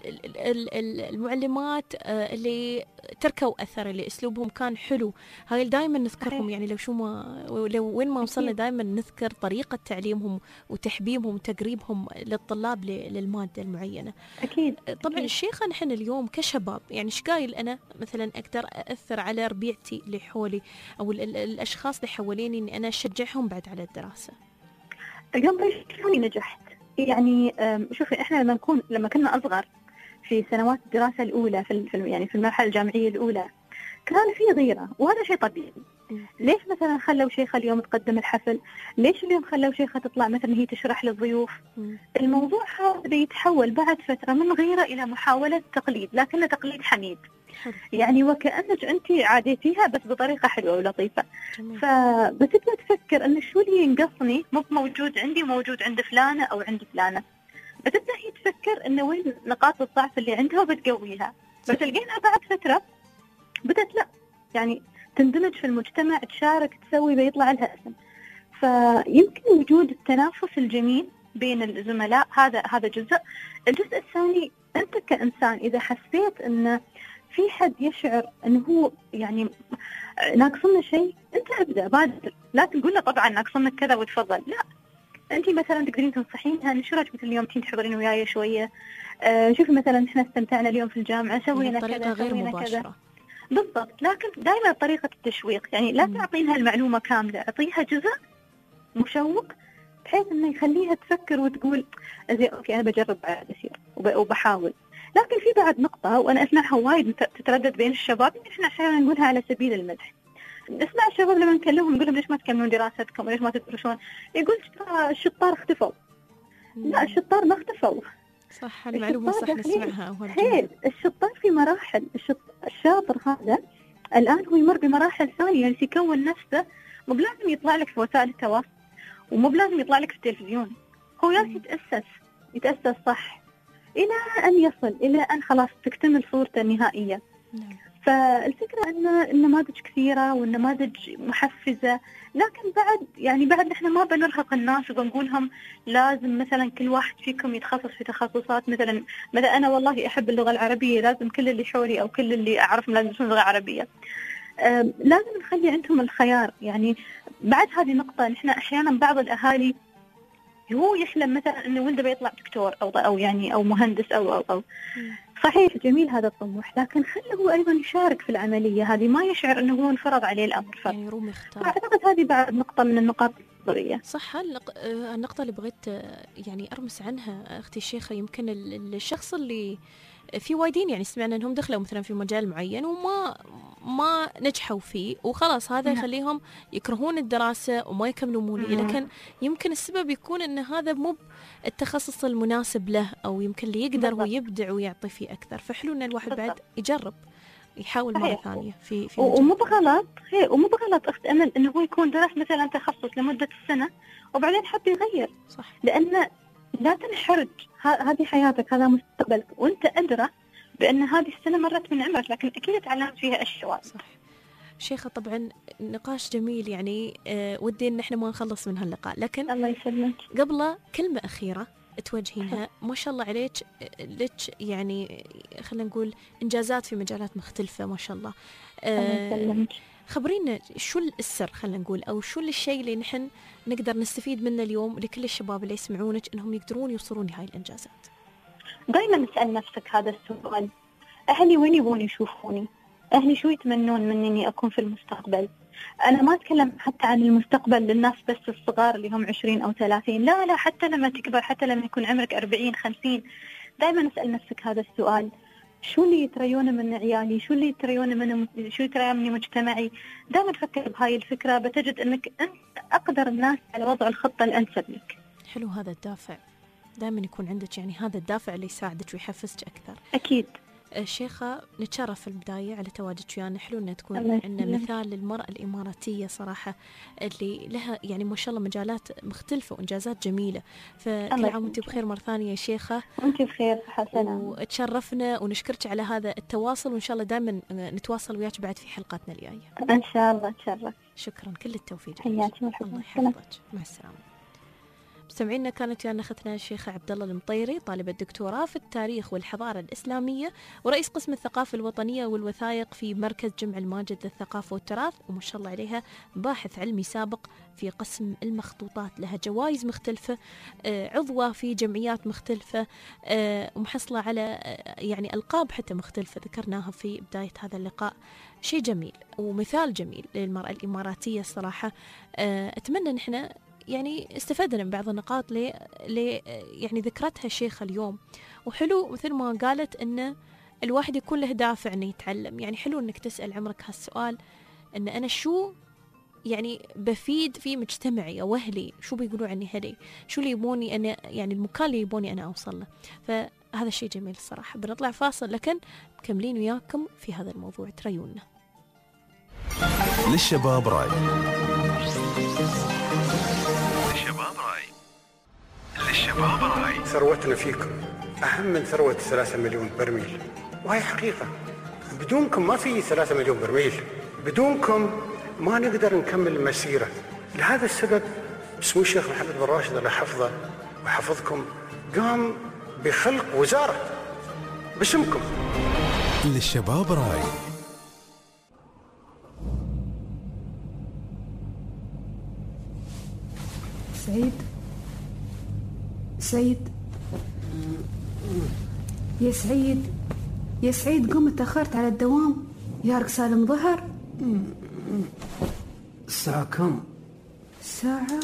المعلمات اللي تركوا أثر، اللي أسلوبهم كان حلو، هاي دائما نذكرهم. يعني لو وين ما وصلنا دائما نذكر طريقة تعليمهم وتحبيبهم وتقريبهم للطلاب للمادة المعينة. أكيد. طبعا الشيخة نحن اليوم كشباب يعني إيش قايل أنا مثلا أقدر أثر على ربيعتي اللي حولي أو الأشخاص اللي حواليني إني أنا أشجعهم بعد على الدراسة؟ اليوم شلوني نجحت؟ يعني شوفي، احنا لما كنا اصغر في سنوات الدراسه الاولى يعني في المرحله الجامعيه الاولى كان في غيره، وهذا شيء طبيعي. ليش مثلا خلوا شيخه اليوم تقدم الحفل؟ ليش اليوم خلوا شيخه تطلع مثلا هي تشرح للضيوف؟ الموضوع هذا بيتحول بعد فتره من غيره الى محاوله تقليد، لكنه تقليد حميد. يعني وكأنك أنت عاديتيها بس بطريقة حلوة ولطيفة. فبتبدأ تفكر أن شو اللي ينقصني مو موجود عندي موجود عند فلانة أو عند فلانة. بتبدأ هي تفكر أنه وين نقاط الضعف اللي عندها وبتقويها. بتلقينها بعد فترة بدأت لا يعني تندمج في المجتمع، تشارك، تسوي، بيطلع لها اسم. فيمكن وجود التنافس الجميل بين الزملاء هذا جزء. الجزء الثاني، أنت كإنسان إذا حسيت أن في حد يشعر أنه هو يعني ناقصنا شيء، أنت أبدأ بادر، لا تقول له طبعا ناقصنا كذا وتفضل، لا. أنت مثلا تقدرين تنصحينها، شو رأيك مثل اليوم تحضرين وياي شوية، شوفي مثلا إحنا استمتعنا اليوم في الجامعة، سوينا كذا سوينا كذا. بالضبط. لكن دائما طريقة التشويق، يعني لا تعطينها المعلومة كاملة، أعطيها جزء مشوق بحيث إنه يخليها تفكر وتقول أوكي أنا بجرب بعد أسير وبحاول. لكن في بعد نقطة وأنا أسمعها وايد تتردد بين الشباب، إحنا أحيانا نقولها على سبيل المدح. نسمع الشباب لما نكلمهم نقول لهم ليش ما تكملون دراستكم وليش ما تدرسون؟ يقول الشطار اختفوا. لا، الشطار ما اختفوا. صح، المعلومة صح نسمعها. حيل الشطار في مراحل. الشاطر هذا الآن هو يمر بمراحل ثانية، يعني يكون نفسه، مو بلازم يطلع لك في وسائل التواصل ومو بلازم يطلع لك في التلفزيون، هو يالك يتأسس صح إلى أن يصل إلى أن خلاص تكتمل صورته النهائية. فالفكرة أن النماذج كثيرة والنماذج محفزة، لكن بعد نحن ما بنرهق الناس وبنقولهم لازم مثلا كل واحد فيكم يتخصص في تخصصات. مثلا أنا والله أحب اللغة العربية، لازم كل اللي حولي أو كل اللي أعرفهم لازم يسمعون لغة عربية. لازم نخلي عندهم الخيار. يعني بعد هذه نقطة، نحن أحيانا بعض الأهالي هو يحلم مثلا إنه ولده بيطلع دكتور أو مهندس أو صحيح جميل هذا الطموح، لكن خله هو أيضا يشارك في العملية هذه، ما يشعر أنه هو انفرض عليه الأمر. يعني يروم يختار. أعتقد هذه بعد نقطة من النقاط الضرورية. صح. النقطة اللي بغيت يعني أرمس عنها أختي الشيخة، يمكن الشخص اللي في وايدين يعني سمعنا أنهم دخلوا مثلا في مجال معين وما نجحوا فيه وخلاص، هذا يخليهم يكرهون الدراسة وما يكملون فيه. لكن يمكن السبب يكون أن هذا مو التخصص المناسب له، أو يمكن اللي يقدر هو يبدع ويعطي فيه أكثر. فحلو أن الواحد بعد يجرب يحاول مرة ثانية في ومو بغلط أخت أمل أنه هو يكون درس مثلا تخصص لمدة السنة وبعدين حب يغير. صح. لأن لا تنحرج، هذه حياتك، هذا مستقبلك، وأنت أدرى بأن هذه السنة مرت من عمرك، لكن أكيد تعلمت فيها أشياء. صح. شيخة طبعا نقاش جميل، يعني ودي ان احنا ما نخلص من هاللقاء، لكن الله يسلمك قبل كلمة أخيرة توجهينها. ما شاء الله عليك، لك يعني خلينا نقول إنجازات في مجالات مختلفة ما شاء الله. خبرينا شو السر، خلينا نقول، أو شو الشيء اللي نحن نقدر نستفيد منه اليوم لكل الشباب اللي يسمعونك إنهم يقدرون يوصلون لهاي الإنجازات؟ دائما اسأل نفسك هذا السؤال: أهلي وين يبون يشوفوني؟ أهلي شو يتمنون مني إني أكون في المستقبل؟ أنا ما أتكلم حتى عن المستقبل للناس بس الصغار اللي هم 20 أو 30، لا حتى لما تكبر، حتى لما يكون عمرك 40 50، دائما اسأل نفسك هذا السؤال: شو اللي يتريونه من عيالي؟ شو اللي يتريونه من مجتمعي؟ دائما فكر بهاي الفكرة، بتجد أنك أنت أقدر الناس على وضع الخطة الأنسب لك. حلو هذا الدافع، دائما يكون عندك يعني هذا الدافع اللي يساعدك ويحفزك أكثر. أكيد. شيخة، نتشرف في البداية على تواجدك ويانا. حلو أن تكون عندنا مثال للمرأة الإماراتية صراحة، اللي لها يعني ما شاء الله مجالات مختلفة وإنجازات جميلة. فكل عام وانت بخير مرة ثانية يا شيخة. وانت بخير حسنا، وتشرفنا ونشكرك على هذا التواصل، وإن شاء الله دائما نتواصل وياك بعد في حلقاتنا الجاية إن شاء الله. تشرف. شكرا، كل التوفيق. حياتي الله يحفظك. مع السلامة. مستمعينا، كانت ويانا اختنا الشيخة عبد الله المطيري، طالبة دكتوراه في التاريخ والحضارة الإسلامية ورئيس قسم الثقافة الوطنية والوثائق في مركز جمع الماجد للثقافة والتراث، وما شاء الله عليها باحث علمي سابق في قسم المخطوطات، لها جوائز مختلفة، عضوة في جمعيات مختلفة، ومحصلة على يعني ألقاب حتى مختلفة ذكرناها في بداية هذا اللقاء. شيء جميل ومثال جميل للمرأة الإماراتية الصراحة. أتمنى نحن يعني استفدنا من بعض النقاط يعني ذكرتها الشيخة اليوم. وحلو مثل ما قالت إن الواحد يكون له دافع إنه يتعلم. يعني حلو إنك تسأل عمرك هالسؤال، إن أنا شو يعني بفيد في مجتمعي أو أهلي، شو بيقولوا عني أهلي، شو اللي يبوني أنا، يعني المكان اللي يبوني أنا أوصل له. فهذا الشيء جميل الصراحة. بنطلع فاصل لكن مكملين وياكم في هذا الموضوع، تريونا. للشباب راي. للشباب راي. ثروتنا فيكم أهم من ثروة 3 مليون برميل، وهي حقيقة. بدونكم ما في 3 مليون برميل، بدونكم ما نقدر نكمل المسيرة. لهذا السبب سمو الشيخ محمد بن راشد الله حفظه وحفظكم قام بخلق وزارة باسمكم. للشباب راي. سعيد يا سعيد قم، تأخرت على الدوام، يارك سالم ظهر. الساعة كم؟ الساعة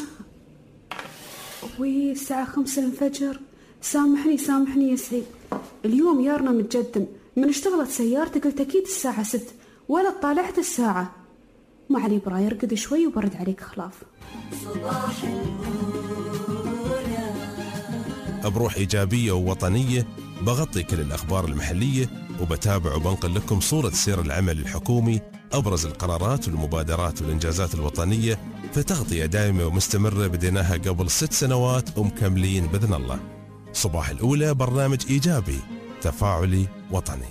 الساعة 5 الفجر. سامحني يا سعيد، اليوم يارنا متجدم، من اشتغلت سيارتي قلت أكيد الساعة 6 ولا طالعت الساعة. ما علي براي، ارقد شوي وبرد عليك خلاف. بروح إيجابية ووطنية بغطي كل الأخبار المحلية، وبتابع وبنقل لكم صورة سير العمل الحكومي أبرز القرارات والمبادرات والإنجازات الوطنية في تغطية دائمة ومستمرة بديناها قبل 6 سنوات ومكملين بإذن الله. صباح الأولى برنامج إيجابي تفاعلي وطني.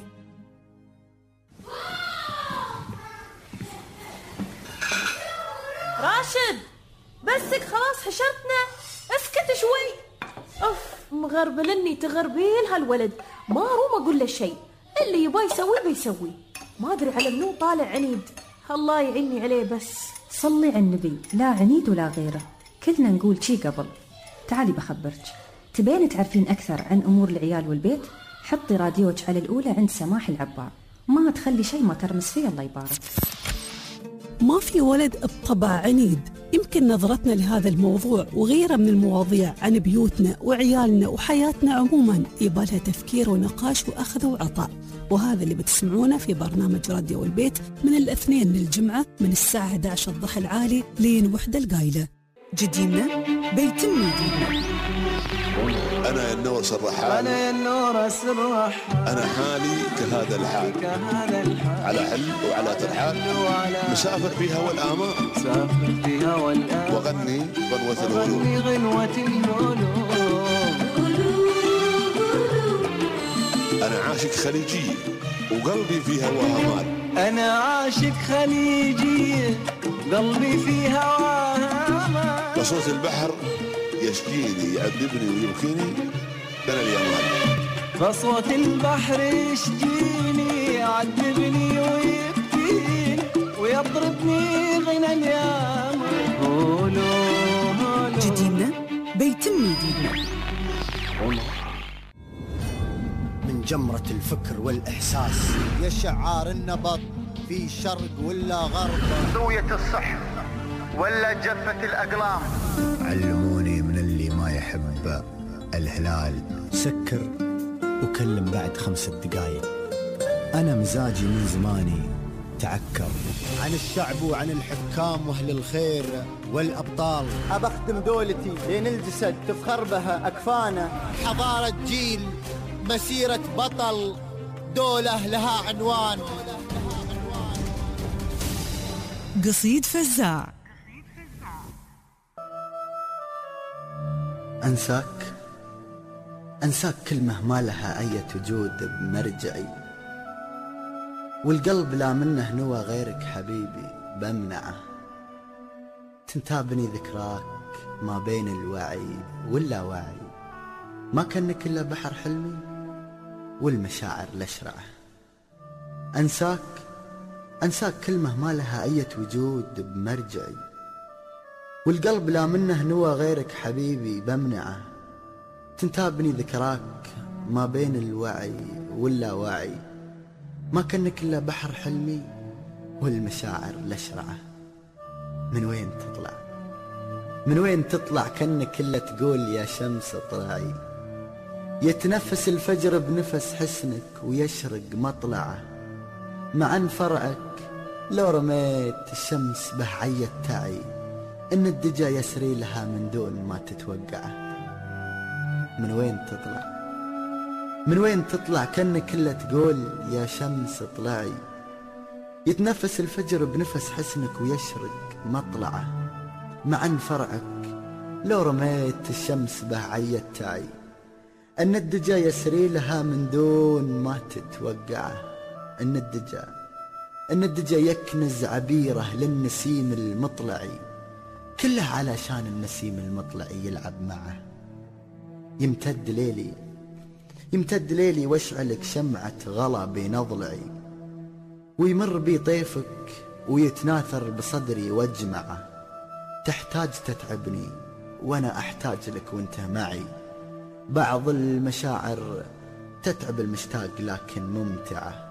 راشد بسك خلاص حشرتنا، اسكت شوي. أوف مغربلني تغربيل هالولد، ما روم أقول له شيء، اللي يبغى يسوي بيسوي، ما أدري على منو طالع عنيد، الله يعيني عليه. بس صلي على النبي، لا عنيد ولا غيره، كلنا نقول شي قبل. تعالي بخبرك، تبين تعرفين أكثر عن أمور العيال والبيت؟ حطي راديوك على الأولى عند سماح العبار، ما تخلي شيء ما ترمس فيه الله يبارك. ما في ولد بطبع عنيد. يمكن نظرتنا لهذا الموضوع وغيره من المواضيع عن بيوتنا وعيالنا وحياتنا عموما يبالها تفكير ونقاش وأخذ وعطاء، وهذا اللي بتسمعونه في برنامج راديو البيت من الاثنين للجمعة من الساعة 11 الضحى العالي لين 1 القايلة. جديدنا بيتم جديدنا. أنا النورس الرحال، أنا يا النورس الرحال، أنا حالي كهذا الحال، على حل وعلى ترحال، مسافر فيها والآمال، مسافر فيها والآمال، وغني غنوة الهلول، أنا عاشق خليجي وقلبي فيها وهمال، أنا عاشق خليجي قلبي فيها وهمال، بصوت البحر يشكيني يعذبني ويبكيني أنا اليمال، بصوت البحر يشجيني يعذبني ويبكيني ويضربني غنى اليمال. جديدنا بيتم جديدنا. من جمرة الفكر والإحساس يا شعار النبض في شرق ولا غرب، سوية الصح ولا جفة الأقلام، علموني من اللي ما يحب الهلال سكر وكلم بعد 5 دقايق، أنا مزاجي من زماني تعكر عن الشعب وعن الحكام وأهل الخير والأبطال، أبخدم دولتي لين الجسد تفخر بها أكفانه، حضارة جيل مسيرة بطل دولة لها عنوان. قصيد فزاع. أنساك كلمة ما لها أي وجود بمرجعي، والقلب لا منه نوى غيرك حبيبي بمنعه، تنتابني ذكراك ما بين الوعي واللاوعي، ما كانك إلا بحر حلمي والمشاعر لشرعه. أنساك كلمة ما لها أي وجود بمرجعي، والقلب لا منه نوى غيرك حبيبي بمنعه، تنتابني ذكراك ما بين الوعي واللاوعي، ما كانك إلا بحر حلمي والمشاعر لشرعه. من وين تطلع كأنك إلا تقول يا شمس اطلعي، يتنفس الفجر بنفس حسنك ويشرق مطلعه، مع فرعك لو رميت الشمس به عيت تعي، إن الدجا يسري لها من دون ما تتوقعه. من وين تطلع كأنك إلا تقول يا شمس اطلعي، يتنفس الفجر بنفس حسنك ويشرق مطلعه، مع فرعك لو رميت الشمس به عيت تعي، أن الدجا يسري لها من دون ما تتوقعه. أن الدجا يكنز عبيره للنسيم المطلعي، كله علشان النسيم المطلعي يلعب معه. يمتد ليلي واشعلك شمعة غلا بين أضلعي، ويمر بي طيفك ويتناثر بصدري واجمعه، تحتاج تتعبني وأنا أحتاج لك وانت معي، بعض المشاعر تتعب المشتاق لكن ممتعة،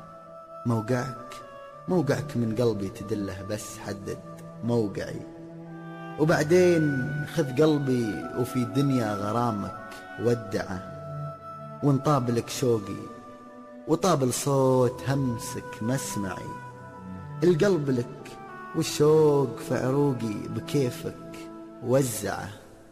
موقعك من قلبي تدله بس حدد موقعي، وبعدين خذ قلبي وفي دنيا غرامك ودعه، ونطابلك شوقي وطابل صوت همسك مسمعي، القلب لك والشوق في عروقي بكيفك وزعه،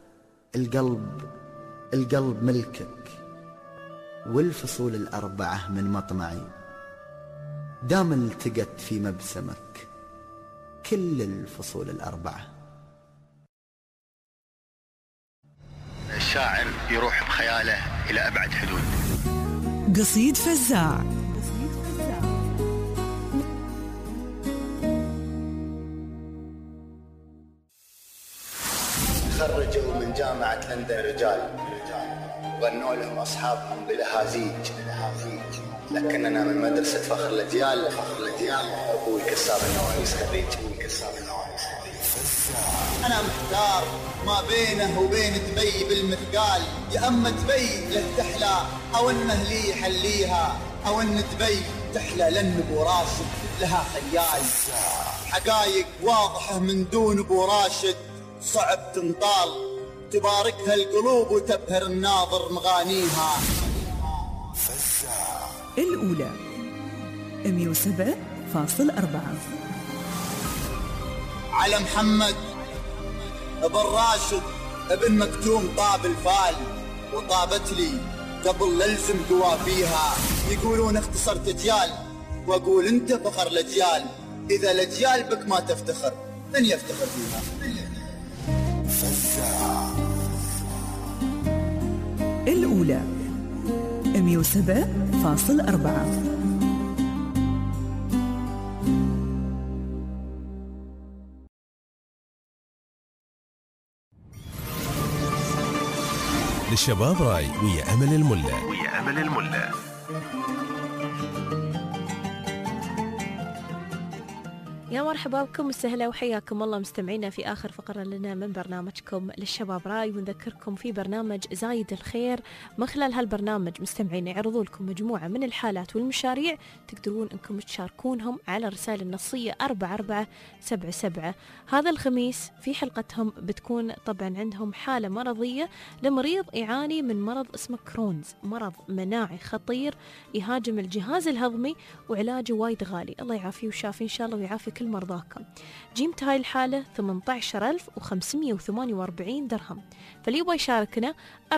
القلب ملكك والفصول 4 من مطمعي. دام التقت في مبسمك كل الفصول الأربعة. الشاعر يروح بخياله إلى أبعد حدود. قصيد فزاع. خرجوا من جامعة لندن رجال غنوا لهم أصحابهم بلهازيج، لكننا من مدرسة فخر الأجيال. أبوي كساب النوانيس خريج. أنا محتار ما بينه وبين دبي بالمثقال، يا أما دبي له تحلى أو إنه لي يحليها، أو إن دبي تحلى لأن أبو راشد لها خيال. حقايق واضحة من دون أبو راشد صعب تنطال، تباركها القلوب وتبهر الناظر مغانيها. الأولى 107.4. على محمد ابن راشد ابن مكتوم طاب الفال، وطابت لي قبل للزم قوافيها. يقولون اختصرت اجيال، واقول انت فخر الاجيال. اذا الاجيال بك ما تفتخر من يفتخر فيها؟ الأولى 107.4. للشباب راي ويا أمل الملا. يا مرحبا بكم وسهلا وحياكم الله مستمعينا في آخر فقرة لنا من برنامجكم للشباب راي. ونذكركم في برنامج زايد الخير، من خلال هالبرنامج مستمعينا يعرضوا لكم مجموعة من الحالات والمشاريع تقدرون أنكم تشاركونهم على الرسائل النصية 4477. هذا الخميس في حلقتهم بتكون طبعا عندهم حالة مرضية لمريض يعاني من مرض اسمه كرونز، مرض مناعي خطير يهاجم الجهاز الهضمي وعلاجه وايد غالي. الله يعافيه وشافي إن شاء الله ويعافي كل مرضاكم. قيمة هاي الحالة 18,548 درهم. فاللي يبغى يشاركنا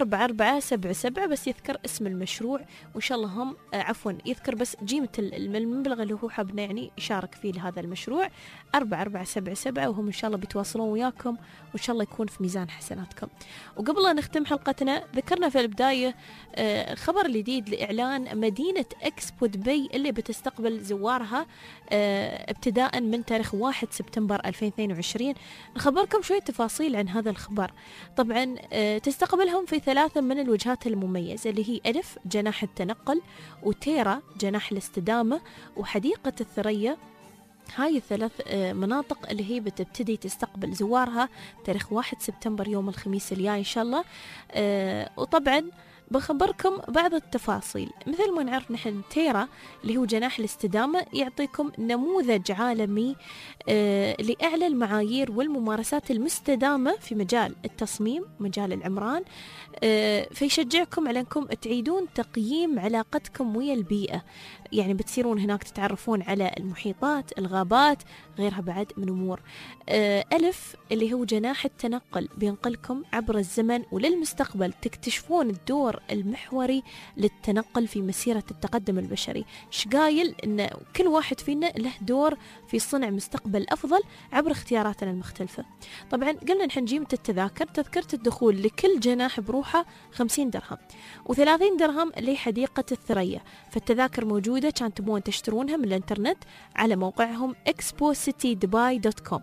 4477 بس يذكر اسم المشروع وإن شاء الله هم يذكر بس قيمة المبلغ اللي هو حابنا يعني يشارك فيه لهذا المشروع 4477، وهم إن شاء الله بيتواصلون وياكم وإن شاء الله يكون في ميزان حسناتكم. وقبل أن نختم حلقتنا ذكرنا في البداية خبر جديد لإعلان مدينة إكسبو دبي اللي بتستقبل زوارها ابتداء من تاريخ 1 سبتمبر 2022. نخبركم شوية تفاصيل عن هذا الخبر. طبعا تستقبلهم في 3 من الوجهات المميزة اللي هي ألف جناح التنقل، وتيرا جناح الاستدامة، وحديقة الثريا. هاي الثلاث مناطق اللي هي بتبتدي تستقبل زوارها تاريخ 1 سبتمبر يوم الخميس الجاي إن شاء الله. وطبعا بخبركم بعض التفاصيل. مثل ما نعرف نحن تيرا اللي هو جناح الاستدامة يعطيكم نموذج عالمي لأعلى المعايير والممارسات المستدامة في مجال التصميم مجال العمران، فيشجعكم على أنكم تعيدون تقييم علاقتكم ويا البيئة. يعني بتصيرون هناك تتعرفون على المحيطات، الغابات، غيرها بعد من أمور. ألف اللي هو جناح التنقل بينقلكم عبر الزمن وللمستقبل، تكتشفون الدور المحوري للتنقل في مسيرة التقدم البشري. شقايل إن كل واحد فينا له دور في صنع مستقبل أفضل عبر اختياراتنا المختلفة. طبعا قلنا نحن قيمة التذاكر، تذكرة الدخول لكل جناح بروحه 50 درهم و30 درهم لحديقة الثريا. فالتذاكر موجودة، كان تبون تشترونها من الانترنت على موقعهم expo-city-dubai.com.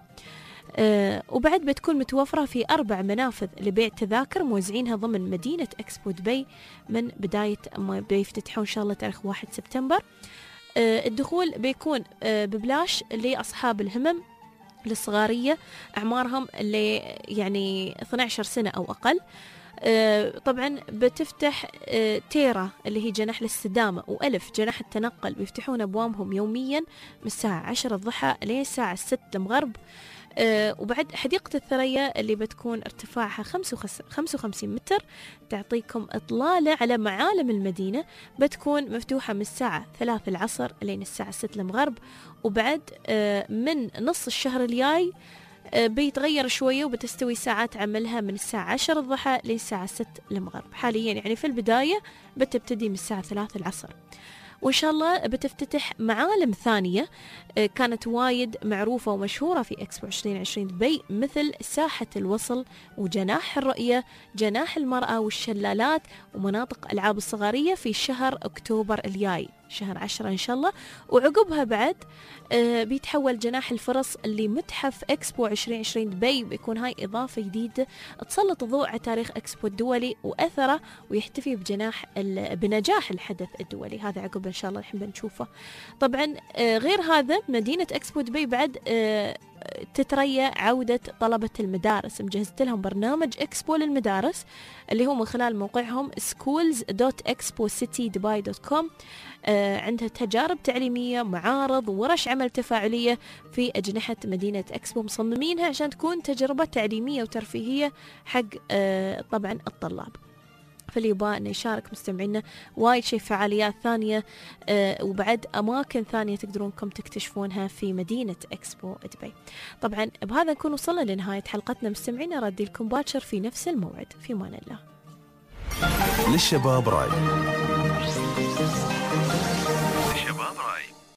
وبعد بتكون متوفرة في 4 منافذ لبيع تذاكر موزعينها ضمن مدينة إكسبو دبي من بداية ما بيفتتحون إن شاء الله تاريخ 1 سبتمبر. الدخول بيكون ببلاش لأصحاب الهمم الصغارية أعمارهم اللي يعني 12 سنة أو أقل. طبعا بتفتح تيرا اللي هي جناح الاستدامة وألف جناح التنقل بيفتحون أبوابهم يوميا من الساعة 10 الضحى لين الساعة 6 المغرب. وبعد حديقة الثريا اللي بتكون ارتفاعها 55 متر تعطيكم إطلالة على معالم المدينة، بتكون مفتوحة من الساعة 3 العصر لين الساعة 6 المغرب. وبعد من نص الشهر الجاي بيتغير شوية وبتستوي ساعات عملها من الساعة 10 الضحى للساعة 6 المغرب. حاليا يعني في البداية بتبتدي من الساعة 3 العصر. وإن شاء الله بتفتتح معالم ثانية كانت وايد معروفة ومشهورة في إكسبو 2020 دبي، مثل ساحة الوصل وجناح الرؤية، جناح المرأة والشلالات ومناطق ألعاب الصغارية في شهر أكتوبر الجاي، شهر 10 إن شاء الله. وعقبها بعد بيتحول جناح الفرص اللي متحف إكسبو 2020 دبي، بيكون هاي إضافة جديدة تسلط الضوء على تاريخ إكسبو الدولي وأثره، ويحتفي بنجاح الحدث الدولي. هذا عقب إن شاء الله الحين بنشوفه. طبعا غير هذا مدينة إكسبو دبي بعد تتريى عودة طلبة المدارس، مجهزت لهم برنامج إكسبو للمدارس اللي هو من خلال موقعهم schools.expositydubai.com. عندها تجارب تعليمية، معارض وورش عمل تفاعلية في أجنحة مدينة إكسبو، مصممينها عشان تكون تجربة تعليمية وترفيهية حق طبعا الطلاب. فاللي يبغى أن يشارك مستمعينا وايد شيء فعاليات ثانية وبعد أماكن ثانية تقدرونكم تكتشفونها في مدينة إكسبو دبي. طبعا بهذا نكون وصلنا لنهاية حلقتنا مستمعينا، ردي لكم باكر في نفس الموعد. في أمان الله. للشباب راي.